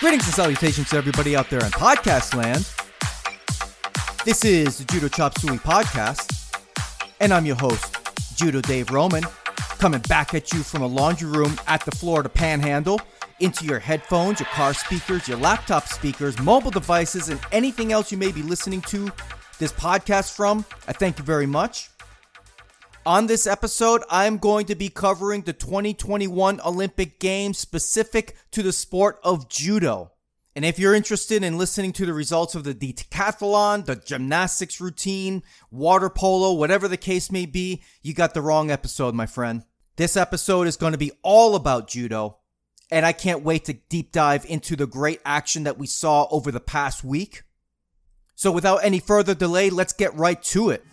Greetings and salutations to everybody out there in podcast land. This is the Judo Chop Suey podcast, and I'm your host, Judo Dave Roman, coming back at you from a laundry room at the Florida Panhandle, into your headphones, your car speakers, your laptop speakers, mobile devices, and anything else you may be listening to this podcast from. I thank you very much. On this episode, I'm going to be covering the 2021 Olympic Games specific to the sport of judo. And if you're interested in listening to the results of the decathlon, the gymnastics routine, water polo, whatever the case may be, you got the wrong episode, my friend. This episode is going to be all about judo, and I can't wait to deep dive into the great action that we saw over the past week. So without any further delay, let's get right to it.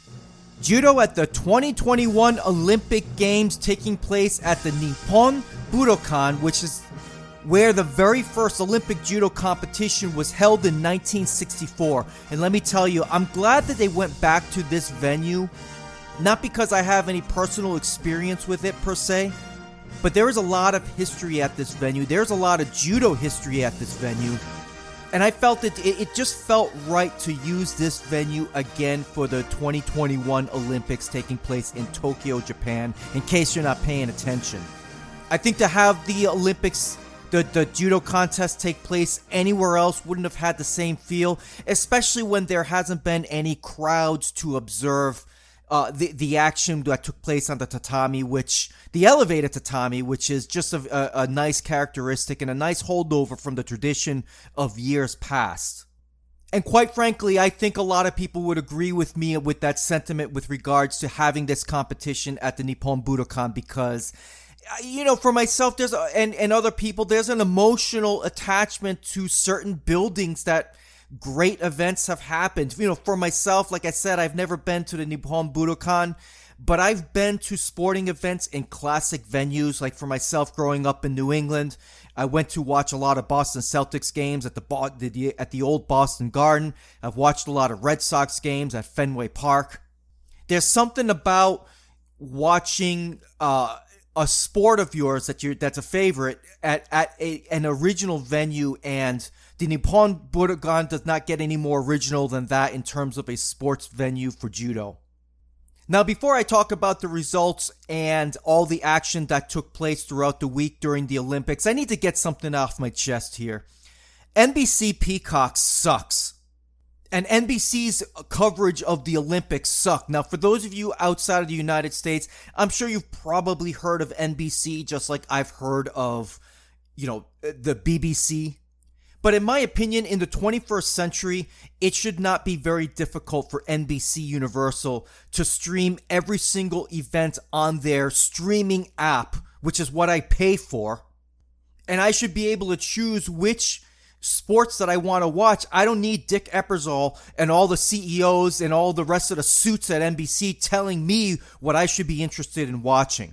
Judo at the 2021 Olympic Games taking place at the Nippon Budokan, which is where the very first Olympic judo competition was held in 1964. And let me tell you, I'm glad that they went back to this venue, not because I have any personal experience with it per se, but there is a lot of history at this venue. There's a lot of judo history at this venue. And I felt it just felt right to use this venue again for the 2021 Olympics taking place in Tokyo, Japan, in case you're not paying attention. I think to have the Olympics, the judo contest take place anywhere else wouldn't have had the same feel, especially when there hasn't been any crowds to observe the action that took place on the tatami, the elevated tatami, which is just a nice characteristic and a nice holdover from the tradition of years past. And quite frankly, I think a lot of people would agree with me with that sentiment with regards to having this competition at the Nippon Budokan because, you know, for myself, and other people, there's an emotional attachment to certain buildings that great events have happened. You know, for myself, like I said, I've never been to the Nippon Budokan, but I've been to sporting events in classic venues. Like for myself, growing up in New England, I went to watch a lot of Boston Celtics games at the old Boston Garden. I've watched a lot of Red Sox games at Fenway Park. There's something about watching a sport of yours that's a favorite at an original venue, and the Nippon Budokan does not get any more original than that in terms of a sports venue for judo. Now, before I talk about the results and all the action that took place throughout the week during the Olympics, I need to get something off my chest here. NBC Peacock sucks. And NBC's coverage of the Olympics sucked. Now, for those of you outside of the United States, I'm sure you've probably heard of NBC just like I've heard of, the BBC. But in my opinion, in the 21st century, it should not be very difficult for NBC Universal to stream every single event on their streaming app, which is what I pay for. And I should be able to choose which sports that I want to watch. I don't need Dick Ebersol and all the CEOs and all the rest of the suits at NBC telling me what I should be interested in watching.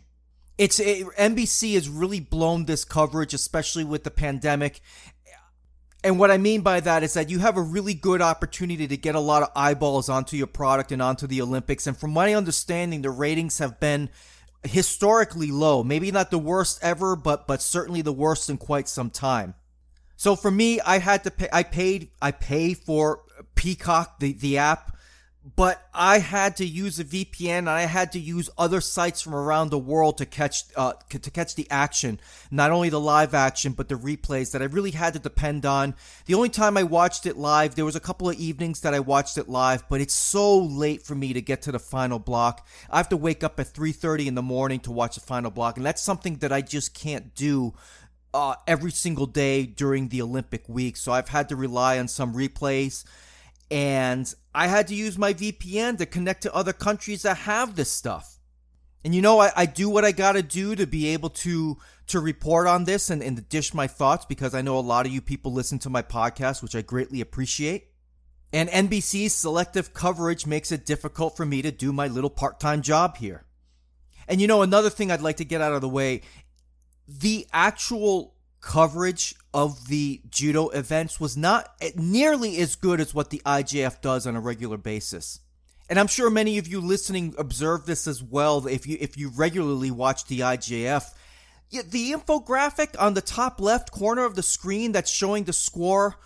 NBC has really blown this coverage, especially with the pandemic. And what I mean by that is that you have a really good opportunity to get a lot of eyeballs onto your product and onto the Olympics. And from my understanding, the ratings have been historically low. Maybe not the worst ever, but certainly the worst in quite some time. So for me, I had to pay. I pay for Peacock, the app, but I had to use a VPN and I had to use other sites from around the world to catch the action, not only the live action but the replays that I really had to depend on. The only time I watched it live, there was a couple of evenings that I watched it live, but it's so late for me to get to the final block. I have to wake up at 3:30 in the morning to watch the final block, and that's something that I just can't do every single day during the Olympic week. So I've had to rely on some replays, and I had to use my VPN to connect to other countries that have this stuff. And I do what I gotta do to be able to report on this and to dish my thoughts, because I know a lot of you people listen to my podcast, which I greatly appreciate. And NBC's selective coverage makes it difficult for me to do my little part-time job here. And another thing I'd like to get out of the way, the actual coverage of the judo events was not nearly as good as what the IJF does on a regular basis. And I'm sure many of you listening observe this as well. If you regularly watch the IJF, Yeah, the infographic on the top left corner of the screen that's showing the score,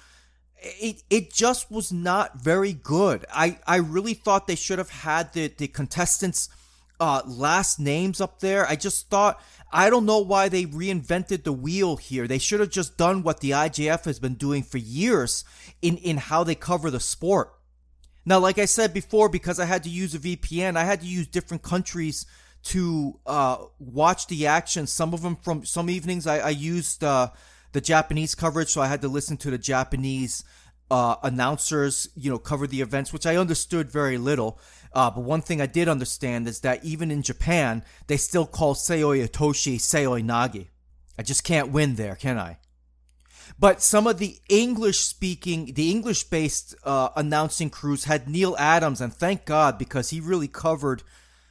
it just was not very good. I really thought they should have had the contestants' last names up there. I just thought, I don't know why they reinvented the wheel here. They should have just done what the IJF has been doing for years in how they cover the sport. Now, like I said before, because I had to use a VPN, I had to use different countries to watch the action. Some evenings I used the Japanese coverage, so I had to listen to the Japanese announcers, cover the events, which I understood very little. But one thing I did understand is that even in Japan, they still call Seoi Otoshi Seoi Nagi. I just can't win there, can I? But some of the English-based announcing crews had Neil Adams, and thank God, because he really covered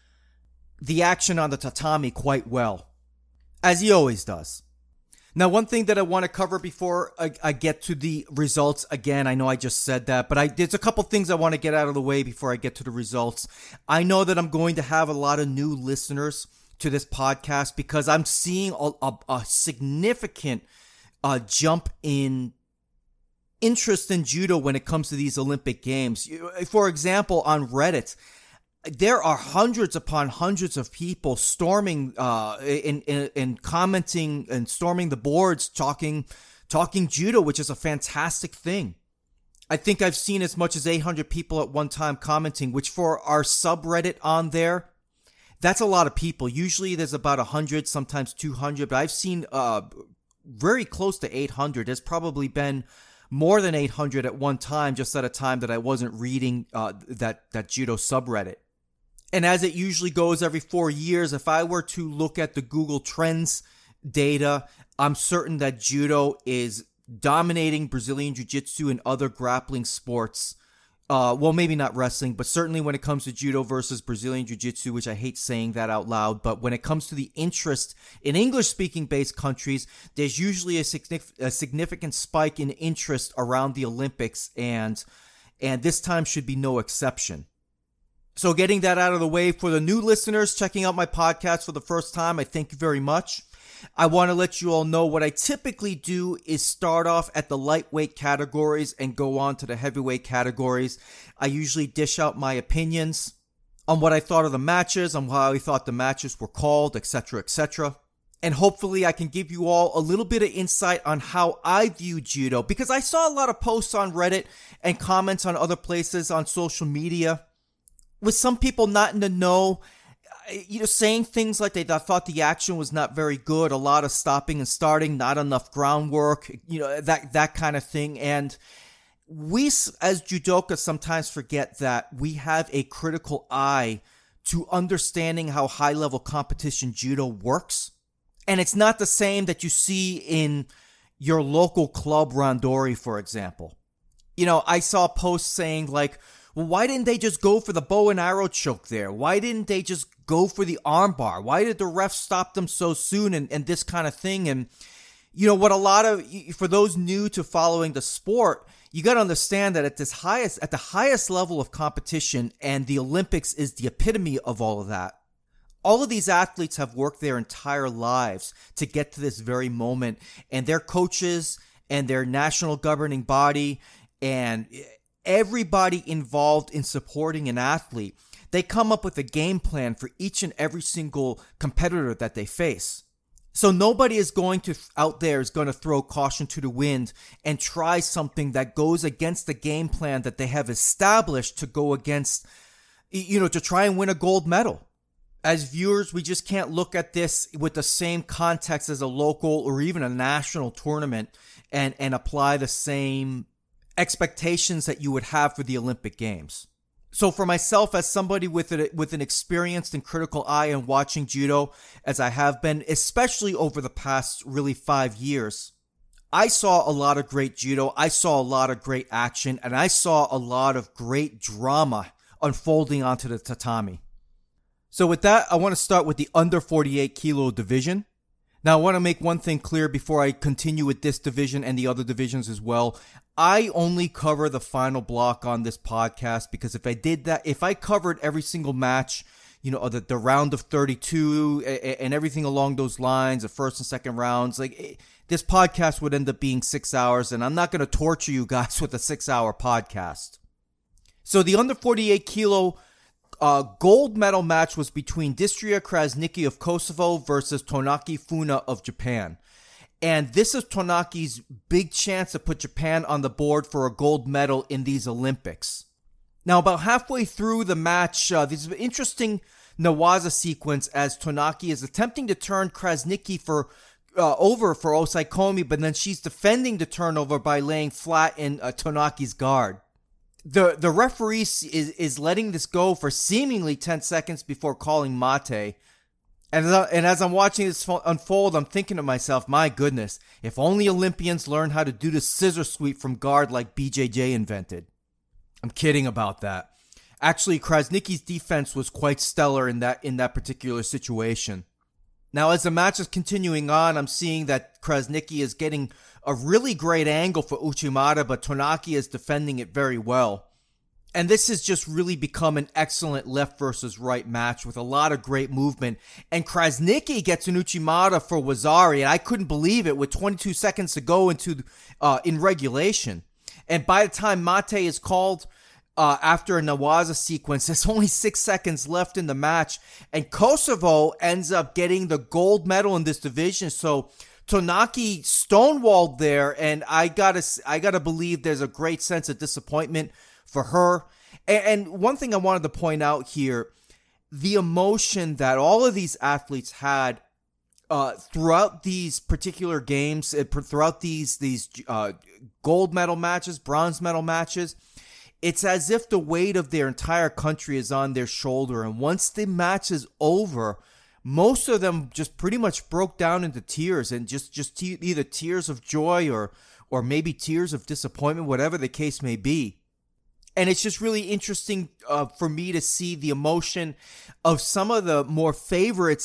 the action on the tatami quite well, as he always does. Now, one thing that I want to cover before I get to the results, again, I know I just said that, but there's a couple things I want to get out of the way before I get to the results. I know that I'm going to have a lot of new listeners to this podcast because I'm seeing a significant jump in interest in judo when it comes to these Olympic Games. For example, on Reddit, there are hundreds upon hundreds of people storming and commenting and storming the boards, talking judo, which is a fantastic thing. I think I've seen as much as 800 people at one time commenting, which for our subreddit on there, that's a lot of people. Usually there's about 100, sometimes 200, but I've seen very close to 800. There's probably been more than 800 at one time, just at a time that I wasn't reading that judo subreddit. And as it usually goes every 4 years, if I were to look at the Google Trends data, I'm certain that judo is dominating Brazilian Jiu-Jitsu and other grappling sports. Well, maybe not wrestling, but certainly when it comes to judo versus Brazilian Jiu-Jitsu, which I hate saying that out loud, but when it comes to the interest in English-speaking based countries, there's usually a significant spike in interest around the Olympics, and this time should be no exception. So getting that out of the way, for the new listeners checking out my podcast for the first time, I thank you very much. I want to let you all know what I typically do is start off at the lightweight categories and go on to the heavyweight categories. I usually dish out my opinions on what I thought of the matches, on how I thought the matches were called, etc., etc. And hopefully I can give you all a little bit of insight on how I view judo, because I saw a lot of posts on Reddit and comments on other places on social media with some people not in the know, saying things like they thought the action was not very good, a lot of stopping and starting, not enough groundwork, that kind of thing. And we as judokas sometimes forget that we have a critical eye to understanding how high-level competition judo works. And it's not the same that you see in your local club randori, for example. I saw posts saying like, well, why didn't they just go for the bow and arrow choke there? Why didn't they just go for the armbar? Why did the ref stop them so soon and this kind of thing? And, for those new to following the sport, you got to understand that at the highest level of competition, and the Olympics is the epitome of all of that. All of these athletes have worked their entire lives to get to this very moment, and their coaches and their national governing body and everybody involved in supporting an athlete, they come up with a game plan for each and every single competitor that they face. So nobody is going to throw caution to the wind and try something that goes against the game plan that they have established to go against, to try and win a gold medal. As viewers, we just can't look at this with the same context as a local or even a national tournament and apply the same expectations that you would have for the Olympic Games. So for myself, as somebody with an experienced and critical eye on watching judo, as I have been, especially over the past really 5 years, I saw a lot of great judo, I saw a lot of great action, and I saw a lot of great drama unfolding onto the tatami. So with that, I want to start with the under 48 kilo division. Now, I want to make one thing clear before I continue with this division and the other divisions as well. I only cover the final block on this podcast because if I did that, if I covered every single match, the round of 32 and everything along those lines, the first and second rounds. This podcast would end up being 6 hours, and I'm not going to torture you guys with a 6-hour podcast. So the under 48 kilo gold medal match was between Distria Krasniqi of Kosovo versus Tonaki Funa of Japan. And this is Tonaki's big chance to put Japan on the board for a gold medal in these Olympics. Now, about halfway through the match, there's an interesting Newaza sequence as Tonaki is attempting to turn Krasniqi over for Osaikomi, but then she's defending the turnover by laying flat in Tonaki's guard. The referee is letting this go for seemingly 10 seconds before calling mate. And as I'm watching this unfold, I'm thinking to myself, my goodness, if only Olympians learn how to do the scissor sweep from guard like BJJ invented. I'm kidding about that. Actually, Krasniqi's defense was quite stellar in that particular situation. Now, as the match is continuing on, I'm seeing that Krasniqi is getting a really great angle for Uchimata, but Tonaki is defending it very well. And this has just really become an excellent left versus right match with a lot of great movement. And Krasniqi gets an Uchimata for Wazari, and I couldn't believe it with 22 seconds to go in regulation. And by the time mate is called after a Newaza sequence, there's only 6 seconds left in the match. And Kosovo ends up getting the gold medal in this division. So Tonaki stonewalled there, and I gotta believe there's a great sense of disappointment for her. And one thing I wanted to point out here, the emotion that all of these athletes had throughout these particular games, throughout these gold medal matches, bronze medal matches, it's as if the weight of their entire country is on their shoulder. And once the match is over, most of them just pretty much broke down into tears, and just either tears of joy or maybe tears of disappointment, whatever the case may be. And it's just really interesting for me to see the emotion of some of the more favorites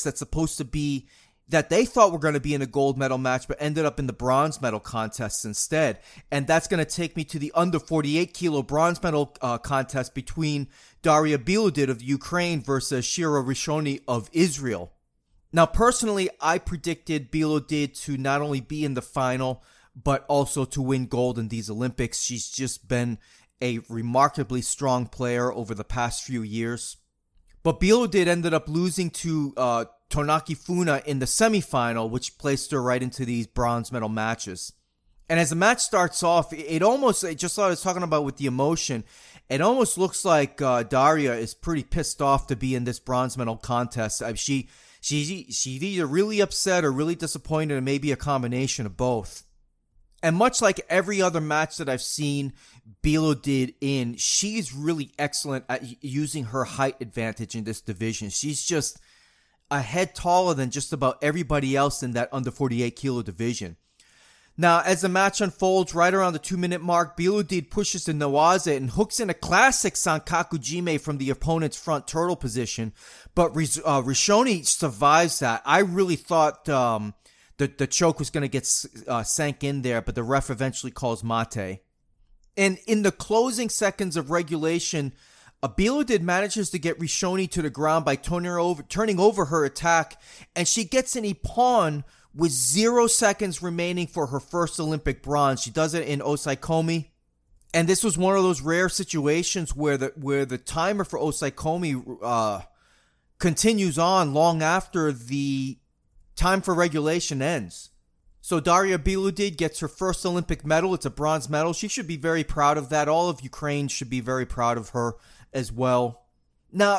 that they thought were going to be in a gold medal match, but ended up in the bronze medal contests instead. And that's going to take me to the under 48 kilo bronze medal contest between Daria Bilodid of Ukraine versus Shira Rishoni of Israel. Now, personally, I predicted Bilodid to not only be in the final, but also to win gold in these Olympics. She's just been a remarkably strong player over the past few years. But Bilodid ended up losing to Tonaki Funa in the semifinal, which placed her right into these bronze medal matches. And as the match starts off, it just like I was talking about with the emotion, it almost looks like Daria is pretty pissed off to be in this bronze medal contest. She's either really upset or really disappointed, or maybe a combination of both. And much like every other match that I've seen Bilodid in, she's really excellent at using her height advantage in this division. She's just a head taller than just about everybody else in that under 48 kilo division. Now, as the match unfolds, right around the 2-minute mark, Bilodid pushes to Newaza and hooks in a classic Sankaku Jime from the opponent's front turtle position. But Rishoni survives that. I really thought the choke was going to get sank in there, but the ref eventually calls mate. And in the closing seconds of regulation, Bilodid manages to get Rishoni to the ground by turning over her attack, and she gets an ippon with 0 seconds remaining for her first Olympic bronze. She does it in Osaikomi, and this was one of those rare situations where the timer for Osaikomi continues on long after the time for regulation ends. So Daria Bilodid gets her first Olympic medal. It's a bronze medal. She should be very proud of that. All of Ukraine should be very proud of her as well. Now,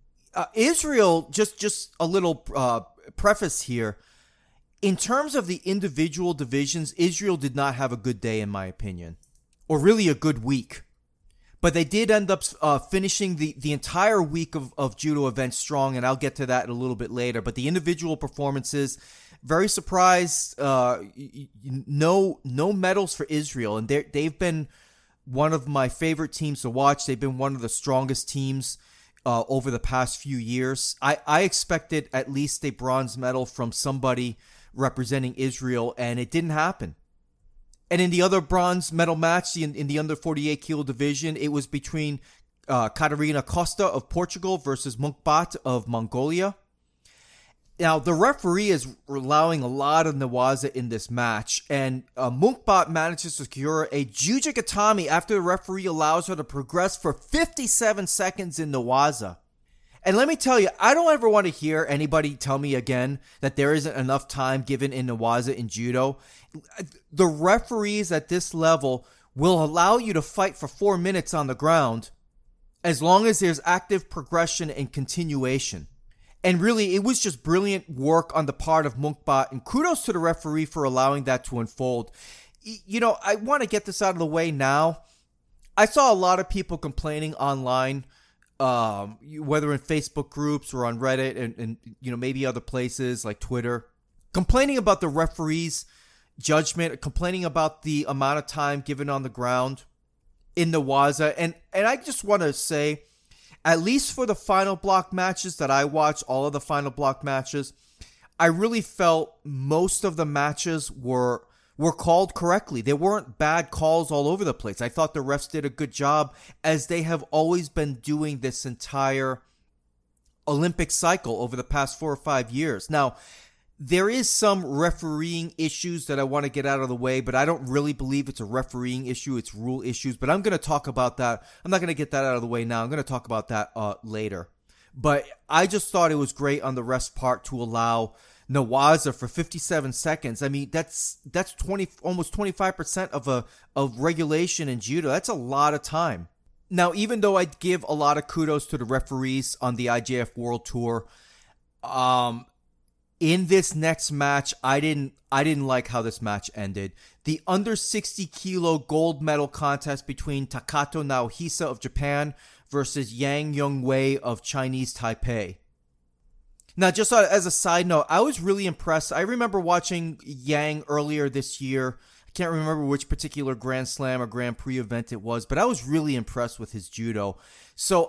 Israel, just a little preface here. In terms of the individual divisions, Israel did not have a good day, in my opinion, or really a good week. But they did end up finishing the entire week of judo events strong, and I'll get to that a little bit later. But the individual performances, very surprised. No medals for Israel, and they've been one of my favorite teams to watch. They've been one of the strongest teams over the past few years. I expected at least a bronze medal from somebody representing Israel, and it didn't happen. And in the other bronze medal match, in the under 48 kilo division, it was between Catarina Costa of Portugal versus Munkbat of Mongolia. Now, the referee is allowing a lot of Newaza in this match, and Munkbat manages to secure a Juji Gatame after the referee allows her to progress for 57 seconds in Newaza. And let me tell you, I don't ever want to hear anybody tell me again that there isn't enough time given in Newaza in judo. The referees at this level will allow you to fight for 4 minutes on the ground as long as there's active progression and continuation. And really, it was just brilliant work on the part of Munkbat, and kudos to the referee for allowing that to unfold. You know, I want to get this out of the way now. I saw a lot of people complaining online, whether in Facebook groups or on Reddit and you know, maybe other places like Twitter, complaining about the referee's judgment, complaining about the amount of time given on the ground in Newaza. And I just want to say, at least for the final block matches that I watched, all of the final block matches, I really felt most of the matches were called correctly. There weren't bad calls all over the place. I thought the refs did a good job, as they have always been doing this entire Olympic cycle over the past 4 or 5 years. Now, there is some refereeing issues that I want to get out of the way, but I don't really believe it's a refereeing issue. It's rule issues, but I'm going to talk about that. I'm not going to get that out of the way now. I'm going to talk about that later. But I just thought it was great on the refs' part to allow Newaza for 57 seconds. I mean, that's 20, almost 25% of regulation in judo. That's a lot of time. Now, even though I give a lot of kudos to the referees on the IJF World Tour, in this next match, I didn't like how this match ended. The under 60 kilo gold medal contest between Takato Naohisa of Japan versus Yang Yongwei of Chinese Taipei. Now, just as a side note, I was really impressed. I remember watching Yang earlier this year. I can't remember which particular Grand Slam or Grand Prix event it was, but I was really impressed with his judo. So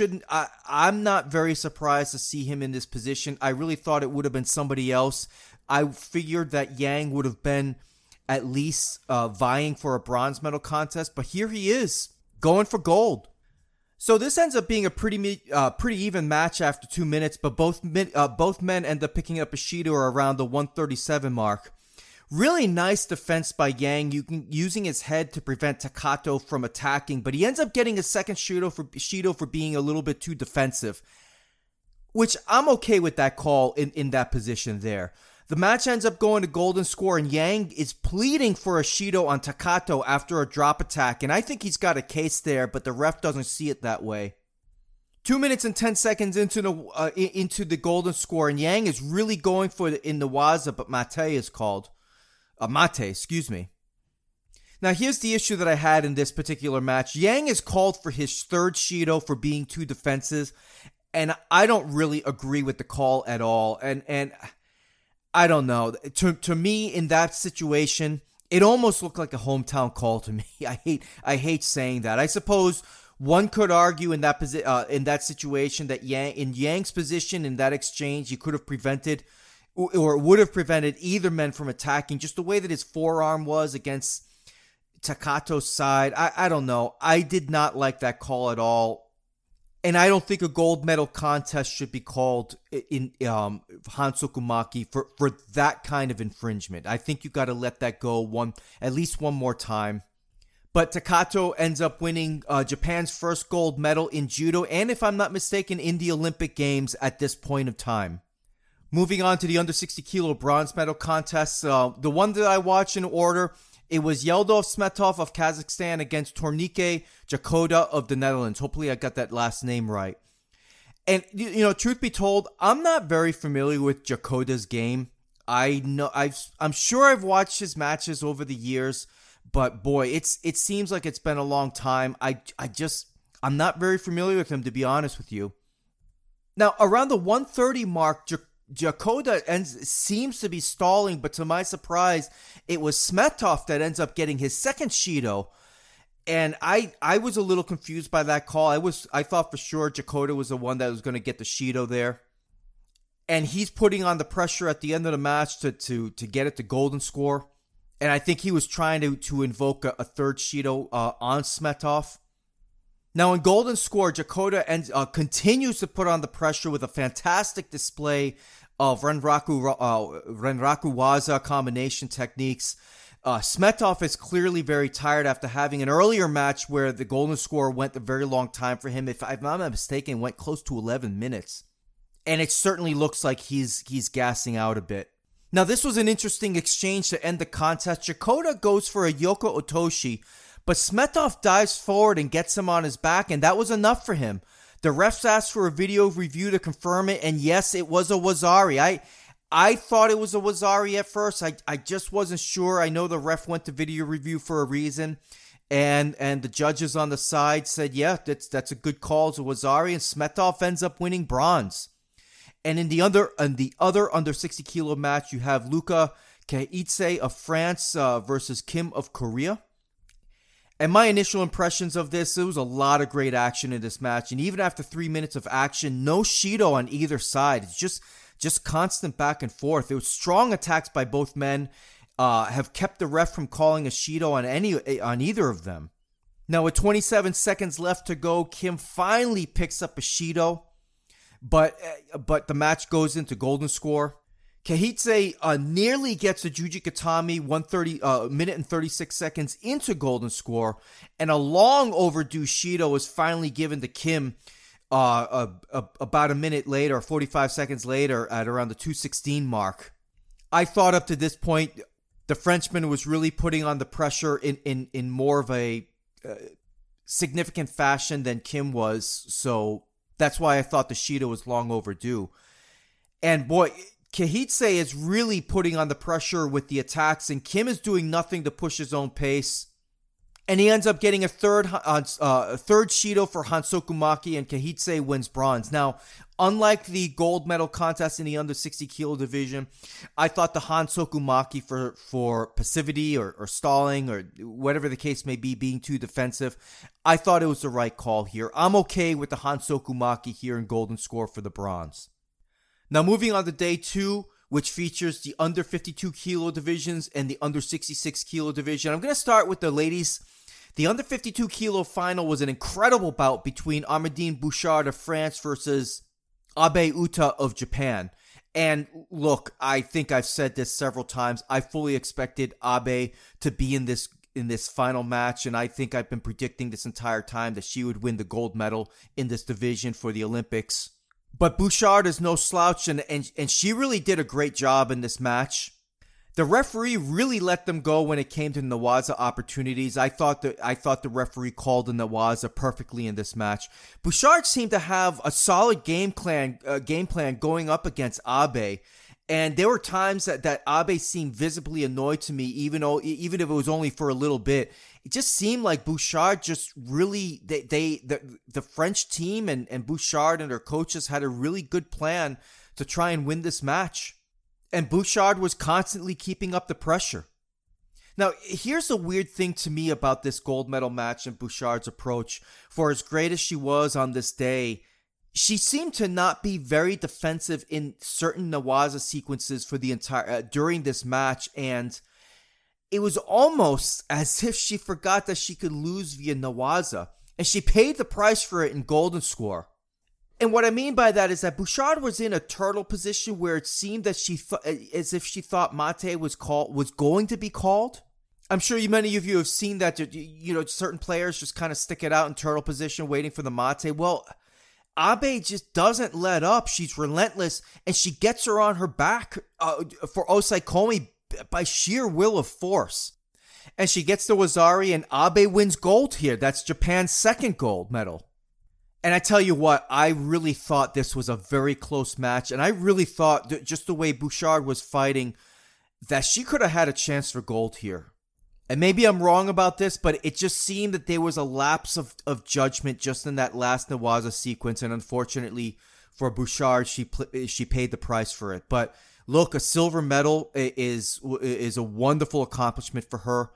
I'm not very surprised to see him in this position. I really thought it would have been somebody else. I figured that Yang would have been at least vying for a bronze medal contest, but here he is, going for gold. So this ends up being a pretty even match after 2 minutes, but both men end up picking up a Shido around the 137 mark. Really nice defense by Yang, using his head to prevent Takato from attacking, but he ends up getting a second Shido for being a little bit too defensive, which I'm okay with that call in that position there. The match ends up going to golden score, and Yang is pleading for a Shido on Takato after a drop attack, and I think he's got a case there, but the ref doesn't see it that way. 2 minutes and 10 seconds into the golden score, and Yang is really going for it in Newaza, but Mate is called. Excuse me. Now, here's the issue that I had in this particular match. Yang is called for his third Shido for being too defensive, and I don't really agree with the call at all. And I don't know. To me, in that situation, it almost looked like a hometown call to me. I hate saying that. I suppose one could argue in that situation that in Yang's position in that exchange, he could have prevented or would have prevented either man from attacking, just the way that his forearm was against Takato's side. I don't know. I did not like that call at all. And I don't think a gold medal contest should be called in Hansokumaki for that kind of infringement. I think you got to let that go at least one more time. But Takato ends up winning Japan's first gold medal in judo, and if I'm not mistaken, in the Olympic Games at this point of time. Moving on to the under 60 kilo bronze medal contests, the one that I watched in order, it was Yeldov Smetov of Kazakhstan against Tornike Jakoda of the Netherlands. Hopefully I got that last name right. And, you know, truth be told, I'm not very familiar with Jakoda's game. I'm sure I've watched his matches over the years, but boy, it seems like it's been a long time. I'm not very familiar with him, to be honest with you. Now, around the 130 mark, Jakoda seems to be stalling, but to my surprise, it was Smetov that ends up getting his second Shido. And I was a little confused by that call. I thought for sure Jakoda was the one that was going to get the Shido there. And he's putting on the pressure at the end of the match to get it to golden score. And I think he was trying to invoke a third Shido on Smetov. Now in Golden Score, continues to put on the pressure with a fantastic display of Renraku Waza combination techniques. Smetov is clearly very tired after having an earlier match where the Golden Score went a very long time for him. If I'm not mistaken, went close to 11 minutes. And it certainly looks like he's gassing out a bit. Now, this was an interesting exchange to end the contest. Chikota goes for a Yoko Otoshi, but Smetov dives forward and gets him on his back, and that was enough for him. The refs asked for a video review to confirm it, and yes, it was a Wazari. I thought it was a Wazari at first. I just wasn't sure. I know the ref went to video review for a reason, and the judges on the side said, yeah, that's a good call. It's a Wazari, and Smetov ends up winning bronze. And in the other under 60 kilo match, you have Luka Kehitse of France versus Kim of Korea. And my initial impressions of this, there was a lot of great action in this match. And even after 3 minutes of action, no Shido on either side. It's just constant back and forth. There was strong attacks by both men, have kept the ref from calling a Shido on either of them. Now with 27 seconds left to go, Kim finally picks up a Shido. But the match goes into Golden Score. Kehitse nearly gets a Juji Katami 1:30 and 36 seconds into Golden Score, and a long overdue Shido is finally given to Kim about a minute later, 45 seconds later, at around the 2:16 mark. I thought up to this point the Frenchman was really putting on the pressure in more of a significant fashion than Kim was, so that's why I thought the Shido was long overdue. And boy, Kehitse is really putting on the pressure with the attacks, and Kim is doing nothing to push his own pace. And he ends up getting a third Shido for Hansoku Maki, and Kehitse wins bronze. Now, unlike the gold medal contest in the under 60 kilo division, I thought the Hansoku Maki for passivity or stalling or whatever the case may be, being too defensive, I thought it was the right call here. I'm okay with the Hansoku Maki here in Golden Score for the bronze. Now, moving on to day 2, which features the under 52 kilo divisions and the under 66 kilo division. I'm going to start with the ladies. The under 52 kilo final was an incredible bout between Amandine Bouchard of France versus Abe Uta of Japan. And look, I think I've said this several times. I fully expected Abe to be in this final match, and I think I've been predicting this entire time that she would win the gold medal in this division for the Olympics. But Bouchard is no slouch, and she really did a great job in this match. The referee really let them go when it came to Newaza opportunities. I thought the referee called the Newaza perfectly in this match. Bouchard seemed to have a solid game plan going up against Abe. And there were times that Abe seemed visibly annoyed to me, even if it was only for a little bit. It just seemed like Bouchard just really, the French team and Bouchard and their coaches had a really good plan to try and win this match. And Bouchard was constantly keeping up the pressure. Now, here's the weird thing to me about this gold medal match and Bouchard's approach. For as great as she was on this day, she seemed to not be very defensive in certain Newaza sequences for the entire during this match, and it was almost as if she forgot that she could lose via Newaza, and she paid the price for it in Golden Score. And what I mean by that is that Bouchard was in a turtle position where it seemed that as if she thought Mate was going to be called. I'm sure many of you have seen that. Certain players just kind of stick it out in turtle position, waiting for the Mate. Well, Abe just doesn't let up. She's relentless, and she gets her on her back for Osaikomi by sheer will of force. And she gets the Wazari, and Abe wins gold here. That's Japan's second gold medal. And I tell you what, I really thought this was a very close match, and I really thought, just the way Bouchard was fighting, that she could have had a chance for gold here. And maybe I'm wrong about this, but it just seemed that there was a lapse of judgment just in that last Newaza sequence, and unfortunately for Bouchard, she paid the price for it. But look, a silver medal is a wonderful accomplishment for her.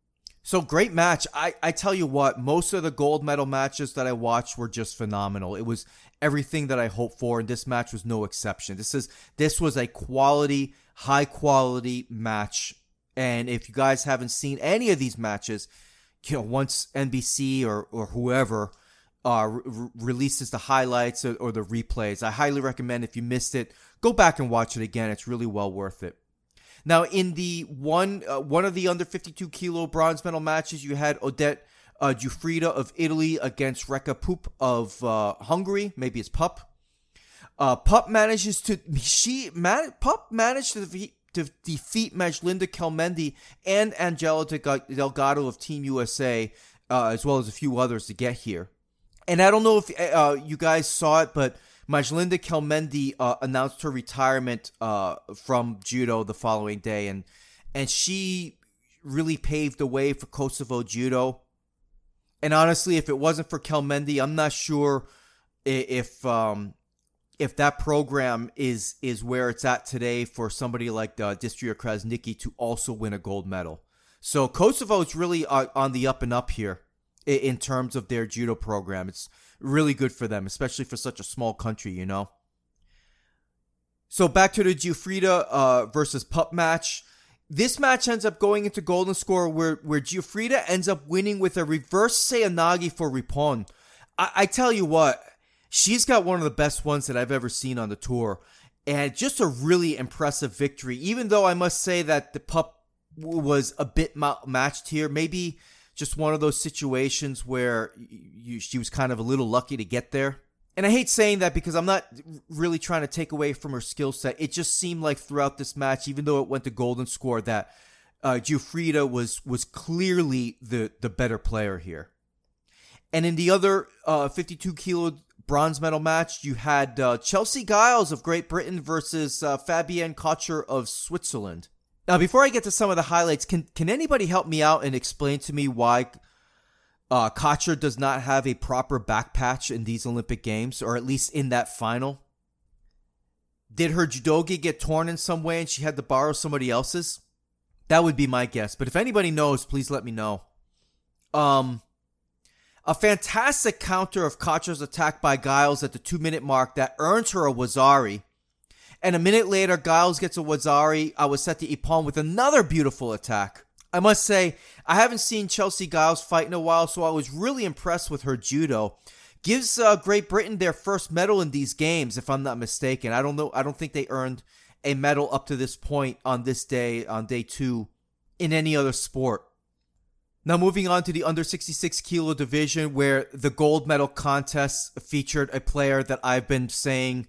So great match. I tell you what, most of the gold medal matches that I watched were just phenomenal. It was everything that I hoped for, and this match was no exception. This was a quality, high quality match. And if you guys haven't seen any of these matches, once NBC or whoever releases the highlights or the replays. I highly recommend, if you missed it, go back and watch it again. It's really well worth it. Now, in the one of the under 52 kilo bronze medal matches, you had Odette Giuffrida of Italy against Rekha Pup of Hungary. Maybe it's Pup. Pup managed to defeat Majlinda Kelmendi and Angela Delgado of Team USA, as well as a few others to get here. And I don't know if you guys saw it, but Majlinda Kelmendi announced her retirement from judo the following day, and she really paved the way for Kosovo judo. And honestly, if it wasn't for Kelmendi, I'm not sure if that program is where it's at today for somebody like Distria Krasnicki to also win a gold medal. So Kosovo is really on the up and up here in terms of their judo program. It's really good for them, especially for such a small country, you know. So back to the Giuffrida versus Pup match. This match ends up going into golden score where Giuffrida ends up winning with a reverse Seoinage for Rippon. I tell you what, she's got one of the best ones that I've ever seen on the tour. And just a really impressive victory, even though I must say that the Pup was a bit matched here. Maybe just one of those situations where she was kind of a little lucky to get there. And I hate saying that because I'm not really trying to take away from her skill set. It just seemed like throughout this match, even though it went to golden score, that Giuffrida was clearly the better player here. And in the other 52 kilo bronze medal match, you had Chelsea Giles of Great Britain versus Fabienne Kocher of Switzerland. Now, before I get to some of the highlights, can anybody help me out and explain to me why Kocher does not have a proper back patch in these Olympic Games, or at least in that final? Did her judogi get torn in some way and she had to borrow somebody else's? That would be my guess. But if anybody knows, please let me know. A fantastic counter of Kocher's attack by Giles at the 2-minute mark that earns her a Wazari. And a minute later, Giles gets a Wazari Awaseti Ippon with another beautiful attack. I must say, I haven't seen Chelsea Giles fight in a while, so I was really impressed with her judo. Gives Great Britain their first medal in these games, if I'm not mistaken. I don't think they earned a medal up to this point on this day, on day 2, in any other sport. Now moving on to the under 66 kilo division, where the gold medal contest featured a player that I've been saying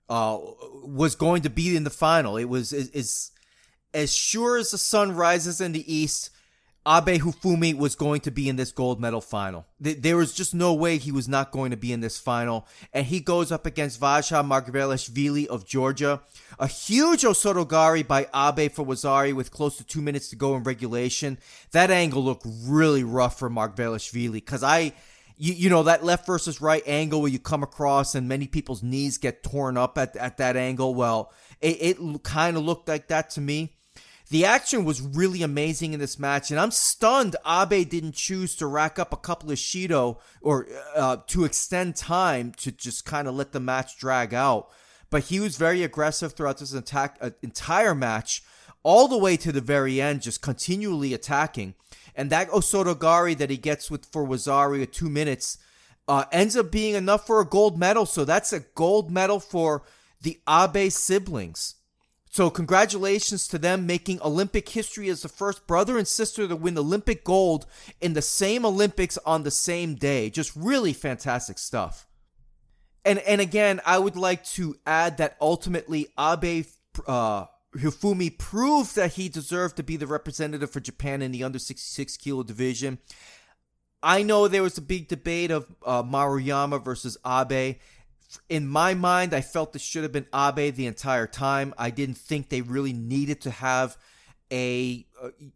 was going to be in the final. It was as sure as the sun rises in the east, Abe Hifumi was going to be in this gold medal final. There was just no way he was not going to be in this final. And he goes up against Vazha Margvelashvili of Georgia. A huge Osotogari by Abe for Wazari with close to 2 minutes to go in regulation. That angle looked really rough for Margvelashvili because you know, that left versus right angle where you come across and many people's knees get torn up at that angle. Well, it kind of looked like that to me. The action was really amazing in this match, and I'm stunned Abe didn't choose to rack up a couple of Shido or to extend time to just kind of let the match drag out. But he was very aggressive throughout this entire match, all the way to the very end, just continually attacking. And that Osotogari that he gets for Wazari at 2 minutes ends up being enough for a gold medal. So that's a gold medal for the Abe siblings. So congratulations to them, making Olympic history as the first brother and sister to win Olympic gold in the same Olympics on the same day. Just really fantastic stuff. And again, I would like to add that ultimately Abe Hifumi proved that he deserved to be the representative for Japan in the under 66 kilo division. I know there was a big debate of Maruyama versus Abe. In my mind, I felt this should have been Abe the entire time. I didn't think they really needed to have the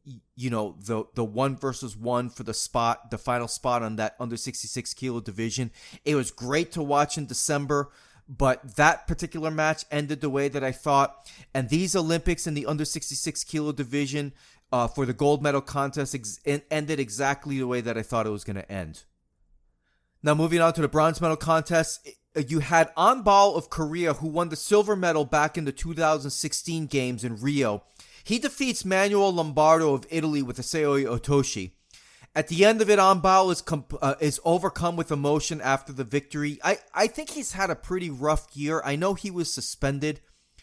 1 versus 1 for the final spot on that under 66 kilo division. It was great to watch in December, but that particular match ended the way that I thought. And these Olympics in the under 66 kilo division for the gold medal contest ended exactly the way that I thought it was going to end. Now moving on to the bronze medal contest, you had Anbal of Korea, who won the silver medal back in the 2016 games in Rio. He defeats Manuel Lombardo of Italy with a Seoi Otoshi. At the end of it, Anbao is overcome with emotion after the victory. I think he's had a pretty rough year. I know he was suspended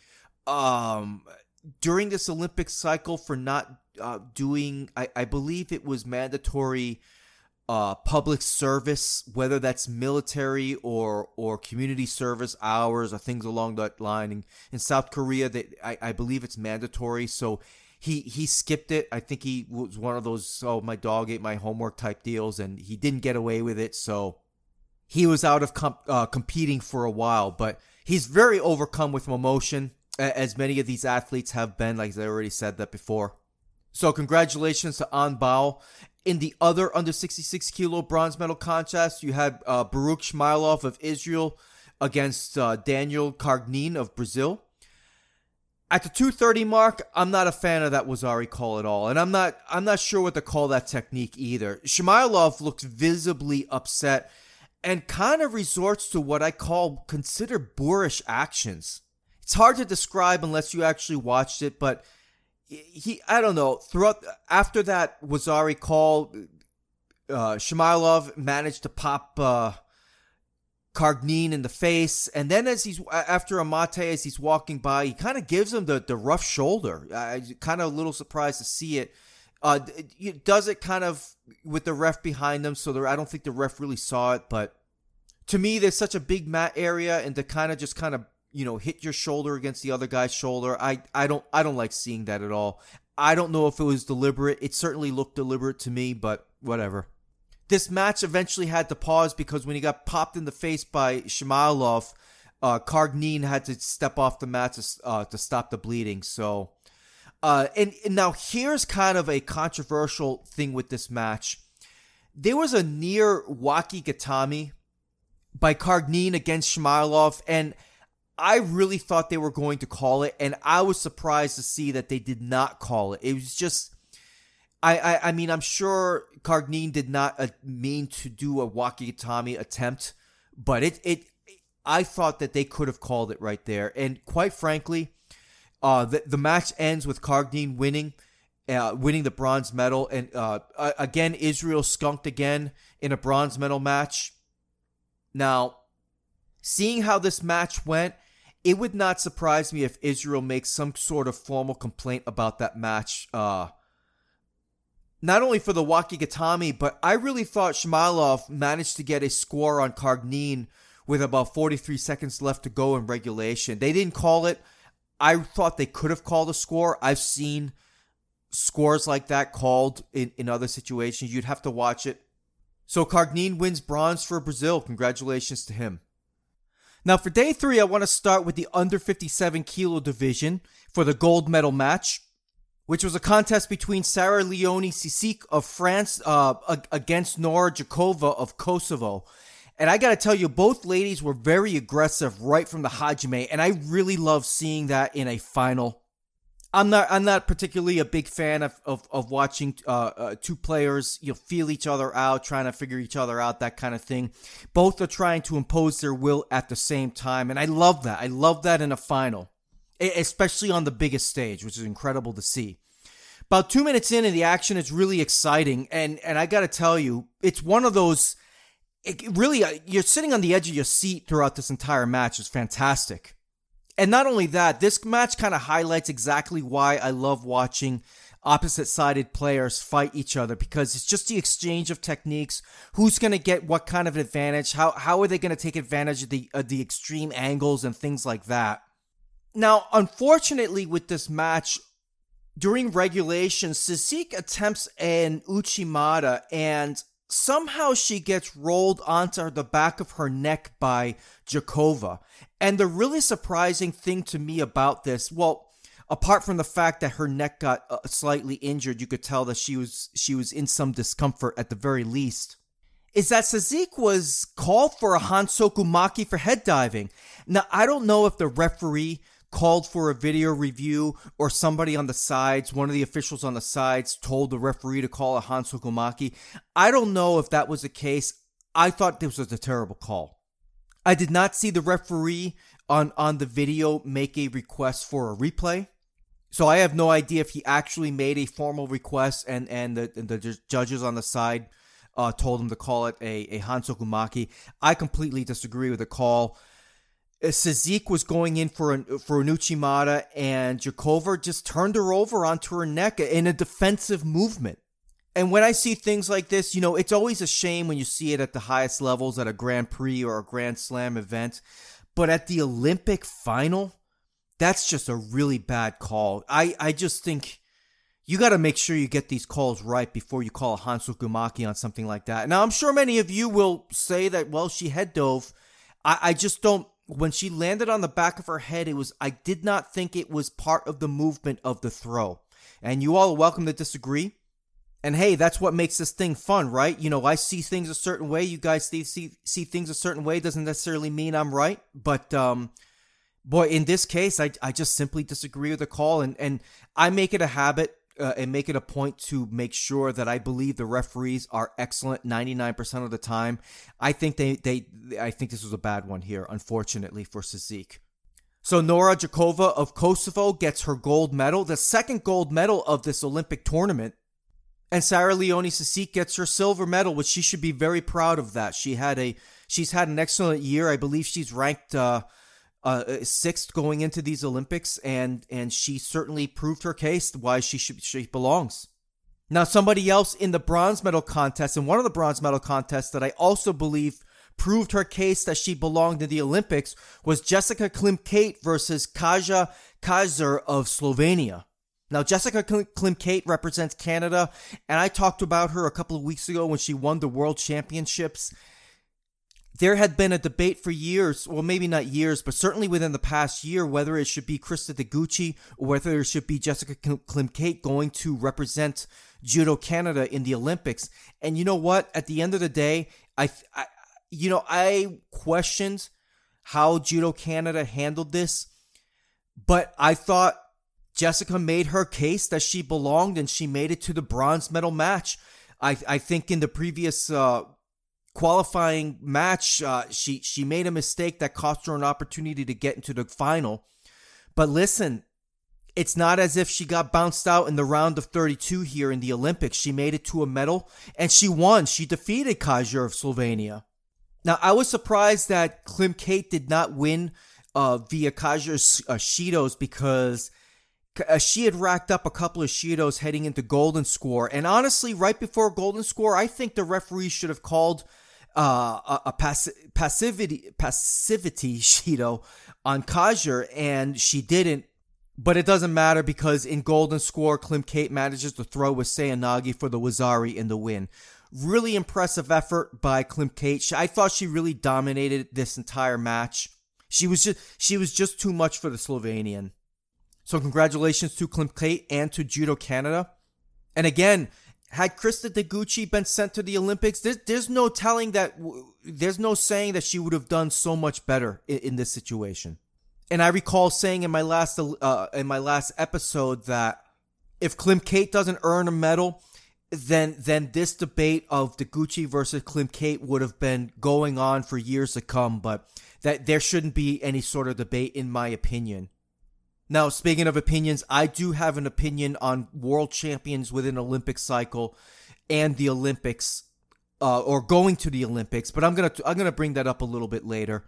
during this Olympic cycle for not doing, I believe it was mandatory public service, whether that's military or community service hours or things along that line. In South Korea, I believe it's mandatory, so he skipped it. I think he was one of those, oh, my dog ate my homework type deals, and he didn't get away with it, so he was out of competing for a while. But he's very overcome with emotion, as many of these athletes have been, like I already said that before. So congratulations to Anbao. In the other under 66 kilo bronze medal contest, you had Baruch Shmailov of Israel against Daniel Kargnin of Brazil. At the 230 mark, I'm not a fan of that Wazari call at all, and I'm not sure what to call that technique either. Shmailov looks visibly upset and kind of resorts to what I consider boorish actions. It's hard to describe unless you actually watched it, but I don't know. After that Wazari call, Shmailov managed to pop Kargnin in the face, and then after a mate, as he's walking by, he kind of gives him the rough shoulder. Kind of a little surprised to see it. Does it kind of with the ref behind him, so I don't think the ref really saw it, but to me, there's such a big mat area, and to kind of hit your shoulder against the other guy's shoulder, I don't like seeing that at all. I don't know if it was deliberate. It certainly looked deliberate to me, but whatever. This match eventually had to pause because when he got popped in the face by Shmailov, Kargnin had to step off the mat to stop the bleeding. So, and now here's kind of a controversial thing with this match. There was a near wakigatami by Kargnin against Shmailov, and I really thought they were going to call it, and I was surprised to see that they did not call it. It was just, I mean, I'm sure Kargnin did not mean to do a wakigatami attempt, but I thought that they could have called it right there. And quite frankly, the match ends with Kargnin winning the bronze medal. And again, Israel skunked again in a bronze medal match. Now, seeing how this match went, it would not surprise me if Israel makes some sort of formal complaint about that match. Not only for the wakigatami, but I really thought Shmailov managed to get a score on Kargnin with about 43 seconds left to go in regulation. They didn't call it. I thought they could have called a score. I've seen scores like that called in other situations. You'd have to watch it. So Kargnin wins bronze for Brazil. Congratulations to him. Now for day 3, I want to start with the under 57 kilo division for the gold medal match, which was a contest between Sarah Leone Sisik of France against Nora Jakova of Kosovo. And I got to tell you, both ladies were very aggressive right from the hajime, and I really love seeing that in a final. I'm not particularly a big fan of watching two players feel each other out, trying to figure each other out, that kind of thing. Both are trying to impose their will at the same time, and I love that. I love that in a final, especially on the biggest stage, which is incredible to see. About 2 minutes in, and the action is really exciting, and I got to tell you, it's one of those. You're sitting on the edge of your seat throughout this entire match. It's fantastic. And not only that, this match kind of highlights exactly why I love watching opposite-sided players fight each other, because it's just the exchange of techniques. Who's going to get what kind of advantage? How are they going to take advantage of the extreme angles and things like that? Now, unfortunately, with this match, during regulation, Sisik attempts an Uchimata, and somehow she gets rolled onto the back of her neck by Jakova. And the really surprising thing to me about this, well, apart from the fact that her neck got slightly injured, you could tell that she was in some discomfort at the very least, is that Sisik was called for a Hansoku Maki for head diving. Now, I don't know if the referee called for a video review or somebody on the sides, one of the officials on the sides told the referee to call a Hansoku Maki. I don't know if that was the case. I thought this was a terrible call. I did not see the referee on the video make a request for a replay. So I have no idea if he actually made a formal request and the judges on the side told him to call it a Hansokumaki. I completely disagree with the call. Sazik was going in for an Uchimata, and Jakova just turned her over onto her neck in a defensive movement. And when I see things like this, it's always a shame when you see it at the highest levels at a Grand Prix or a Grand Slam event. But at the Olympic final, that's just a really bad call. I just think you got to make sure you get these calls right before you call a Hansokumaki on something like that. Now, I'm sure many of you will say that, well, she head dove. I just don't. When she landed on the back of her head, I did not think it was part of the movement of the throw. And you all are welcome to disagree. And hey, that's what makes this thing fun, right? I see things a certain way. You guys see things a certain way. Doesn't necessarily mean I'm right. But, boy, in this case, I just simply disagree with the call. And I make it a habit and make it a point to make sure that I believe the referees are excellent 99% of the time. I think I think this was a bad one here, unfortunately, for Sazik. So Nora Jakova of Kosovo gets her gold medal, the second gold medal of this Olympic tournament. And Sarah-Leone Sazik gets her silver medal, which she should be very proud of that. She's had an excellent year. I believe she's ranked sixth going into these Olympics, and she certainly proved her case why she belongs. Now, somebody else in the bronze medal contest, in one of the bronze medal contests that I also believe proved her case that she belonged in the Olympics, was Jessica Klimkate versus Kaja Kaiser of Slovenia. Now, Jessica Klimkate represents Canada, and I talked about her a couple of weeks ago when she won the World Championships. There had been a debate for years, well, maybe not years, but certainly within the past year, whether it should be Krista Deguchi or whether it should be Jessica Klimkate going to represent Judo Canada in the Olympics. And you know what? At the end of the day, I questioned how Judo Canada handled this, but I thought Jessica made her case that she belonged, and she made it to the bronze medal match. I think in the previous qualifying match, she made a mistake that cost her an opportunity to get into the final. But listen, it's not as if she got bounced out in the round of 32 here in the Olympics. She made it to a medal, and she won. She defeated Kaja of Slovenia. Now, I was surprised that Klimkate did not win via Kaja's Shidos, because she had racked up a couple of Shidos heading into Golden Score. And honestly, right before Golden Score, I think the referee should have called a passivity Shido on Kaja, and she didn't. But it doesn't matter, because in Golden Score, Klimkate manages to throw with Seoinage for the Wazari in the win. Really impressive effort by Klimkate. I thought she really dominated this entire match. She was just too much for the Slovenian. So congratulations to Klimkate and to Judo Canada. And again, had Krista Deguchi been sent to the Olympics, there's no saying that she would have done so much better in this situation. And I recall saying in my last episode that if Klimkate doesn't earn a medal, then this debate of Deguchi versus Klimkate would have been going on for years to come. But that there shouldn't be any sort of debate, in my opinion. Now, speaking of opinions, I do have an opinion on world champions within Olympic cycle and the Olympics, or going to the Olympics. But I'm gonna bring that up a little bit later.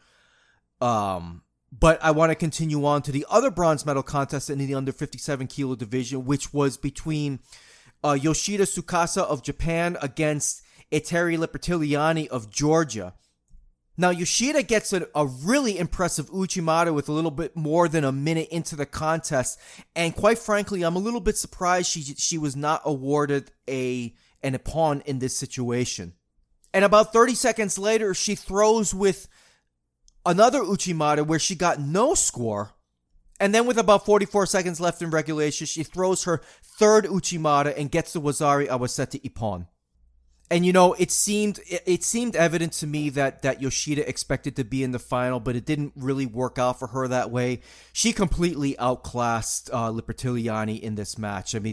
But I want to continue on to the other bronze medal contest in the under 57 kilo division, which was between Yoshida Tsukasa of Japan against Eteri Lipertiliani of Georgia. Now, Yoshida gets a really impressive Uchimata with a little bit more than a minute into the contest. And quite frankly, I'm a little bit surprised she was not awarded an ippon in this situation. And about 30 seconds later, she throws with another Uchimata where she got no score. And then with about 44 seconds left in regulation, she throws her third Uchimata and gets the Wazari Awasete ippon. And it seemed evident to me that Yoshida expected to be in the final, but it didn't really work out for her that way. She completely outclassed Lipertiliani in this match. I mean,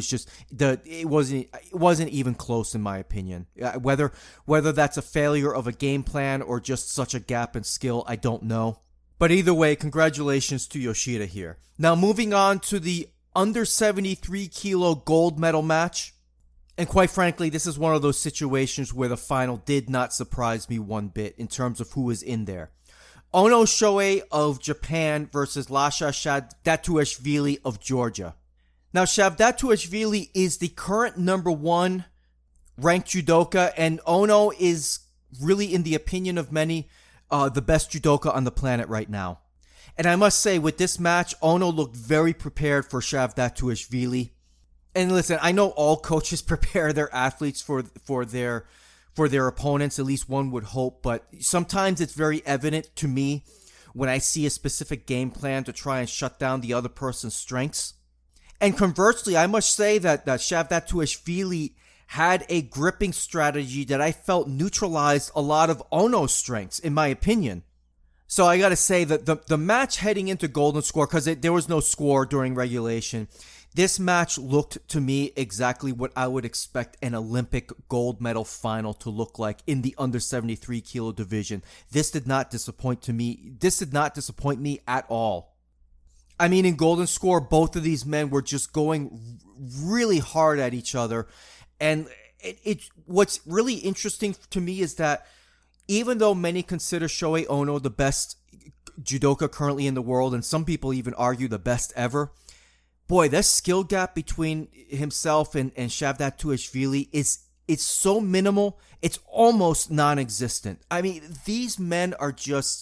it wasn't even close, in my opinion. Whether that's a failure of a game plan or just such a gap in skill, I don't know. But either way, congratulations to Yoshida here. Now, moving on to the under 73 kilo gold medal match. And quite frankly, this is one of those situations where the final did not surprise me one bit in terms of who was in there. Ono Shohei of Japan versus Lasha Shavdatuashvili of Georgia. Now, Shavdatuashvili is the current number 1 ranked judoka, and Ono is really, in the opinion of many, the best judoka on the planet right now. And I must say, with this match, Ono looked very prepared for Shavdatuashvili. And listen, I know all coaches prepare their athletes for their opponents, at least one would hope, but sometimes it's very evident to me when I see a specific game plan to try and shut down the other person's strengths. And conversely, I must say that Shavdatuashvili had a gripping strategy that I felt neutralized a lot of Ono's strengths, in my opinion. So I gotta say that the match heading into Golden Score, because there was no score during regulation, this match looked to me exactly what I would expect an Olympic gold medal final to look like in the under 73 kilo division. This did not disappoint me at all. I mean, in Golden Score, both of these men were just going really hard at each other. And what's really interesting to me is that even though many consider Shohei Ono the best judoka currently in the world, and some people even argue the best ever, boy, that skill gap between himself and Shavdatuashvili it's so minimal, it's almost non-existent. I mean, these men are just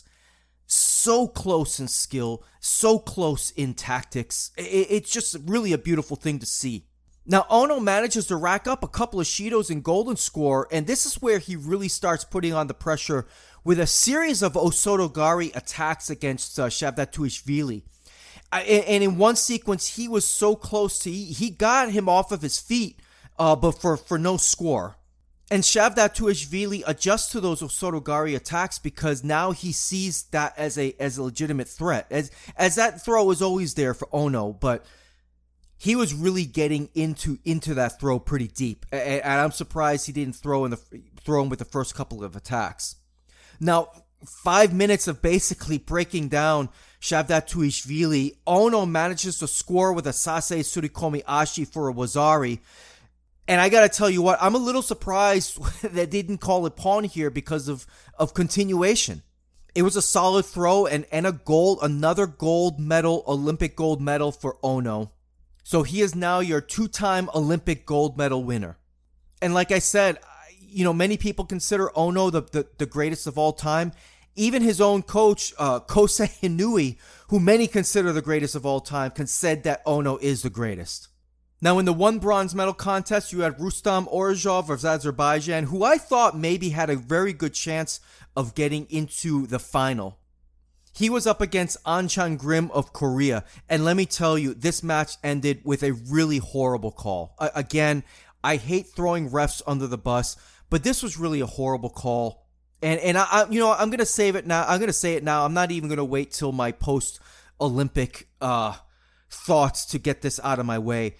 so close in skill, so close in tactics. It's just really a beautiful thing to see. Now, Ono manages to rack up a couple of Shidos in Golden Score, and this is where he really starts putting on the pressure with a series of Osotogari attacks against Shavdatuashvili. And in one sequence, he was so close to, he got him off of his feet, but for no score. And Shavdatuashvili adjusts to those Osotogari attacks because now he sees that as a legitimate threat. As that throw was always there for Ono, but he was really getting into that throw pretty deep. And I'm surprised he didn't throw him with the first couple of attacks. Now, 5 minutes of basically breaking down Shavdatuashvili, Ono manages to score with a Sase Surikomi Ashi for a Wazari. And I gotta tell you what, I'm a little surprised that they didn't call it pawn here because of continuation. It was a solid throw and another gold medal, Olympic gold medal for Ono. So he is now your 2-time Olympic gold medal winner. And like I said, many people consider Ono the greatest of all time. Even his own coach, Kosei Inui, who many consider the greatest of all time, said that Ono is the greatest. Now, in the one bronze medal contest, you had Rustam Orazov of Azerbaijan, who I thought maybe had a very good chance of getting into the final. He was up against Anchan Grim of Korea, and let me tell you, this match ended with a really horrible call. Again, I hate throwing refs under the bus, but this was really a horrible call. And I'm going to save it now. I'm going to say it now. I'm not even going to wait till my post-Olympic thoughts to get this out of my way.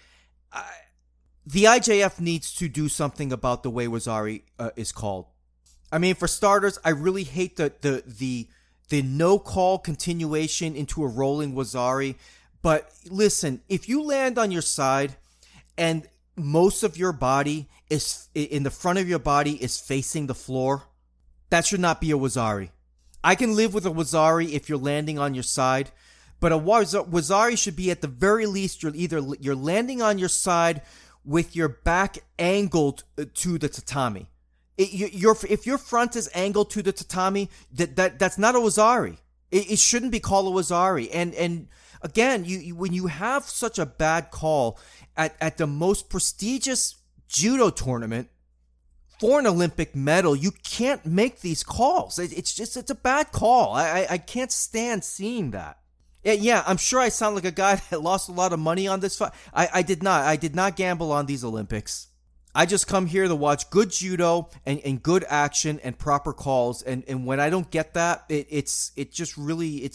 The IJF needs to do something about the way Wazari is called. I mean, for starters, I really hate the no call continuation into a rolling Wazari. But listen, if you land on your side and most of your body is in the front of your body is facing the floor, that should not be a Wazari. I can live with a Wazari if you're landing on your side, but a Wazari should be at the very least you're landing on your side with your back angled to the tatami. If your front is angled to the tatami, that's not a Wazari. It shouldn't be called a Wazari. And again, when you have such a bad call at the most prestigious judo tournament for an Olympic medal, you can't make these calls. It's a bad call. I can't stand seeing that. Yeah, I'm sure I sound like a guy that lost a lot of money on this fight. I did not. I did not gamble on these Olympics. I just come here to watch good judo and good action and proper calls. And when I don't get that, it's really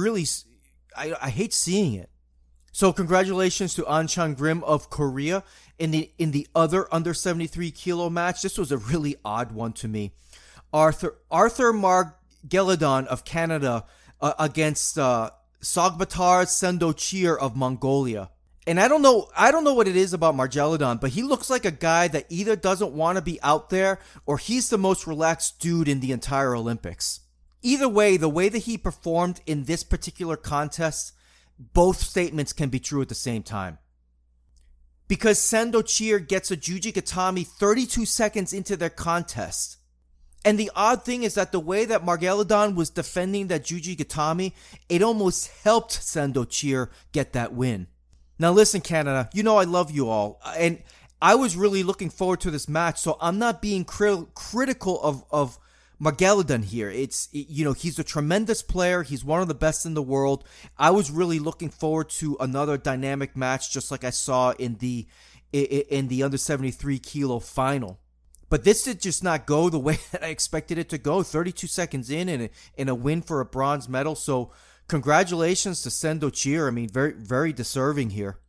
I hate seeing it. So congratulations to Anchan Grim of Korea in the other under 73 kilo match. This was a really odd one to me. Arthur Margeladon of Canada against Sogbatar Sendochir of Mongolia. And I don't know what it is about Margelidon, but he looks like a guy that either doesn't want to be out there or he's the most relaxed dude in the entire Olympics. Either way, the way that he performed in this particular contest, both statements can be true at the same time. Because Sando Chier gets a Juji Gatame 32 seconds into their contest. And the odd thing is that the way that Margelidon was defending that Juji Gatame, it almost helped Sando Chier get that win. Now listen, Canada, you know I love you all, and I was really looking forward to this match, so I'm not being critical of Margelidon here. He's a tremendous player. He's one of the best in the world. I was really looking forward to another dynamic match, just like I saw in the under 73 kilo final. But this did just not go the way that I expected it to go. 32 seconds in a win for a bronze medal. So congratulations to Sando Chier. I mean, very, very deserving here.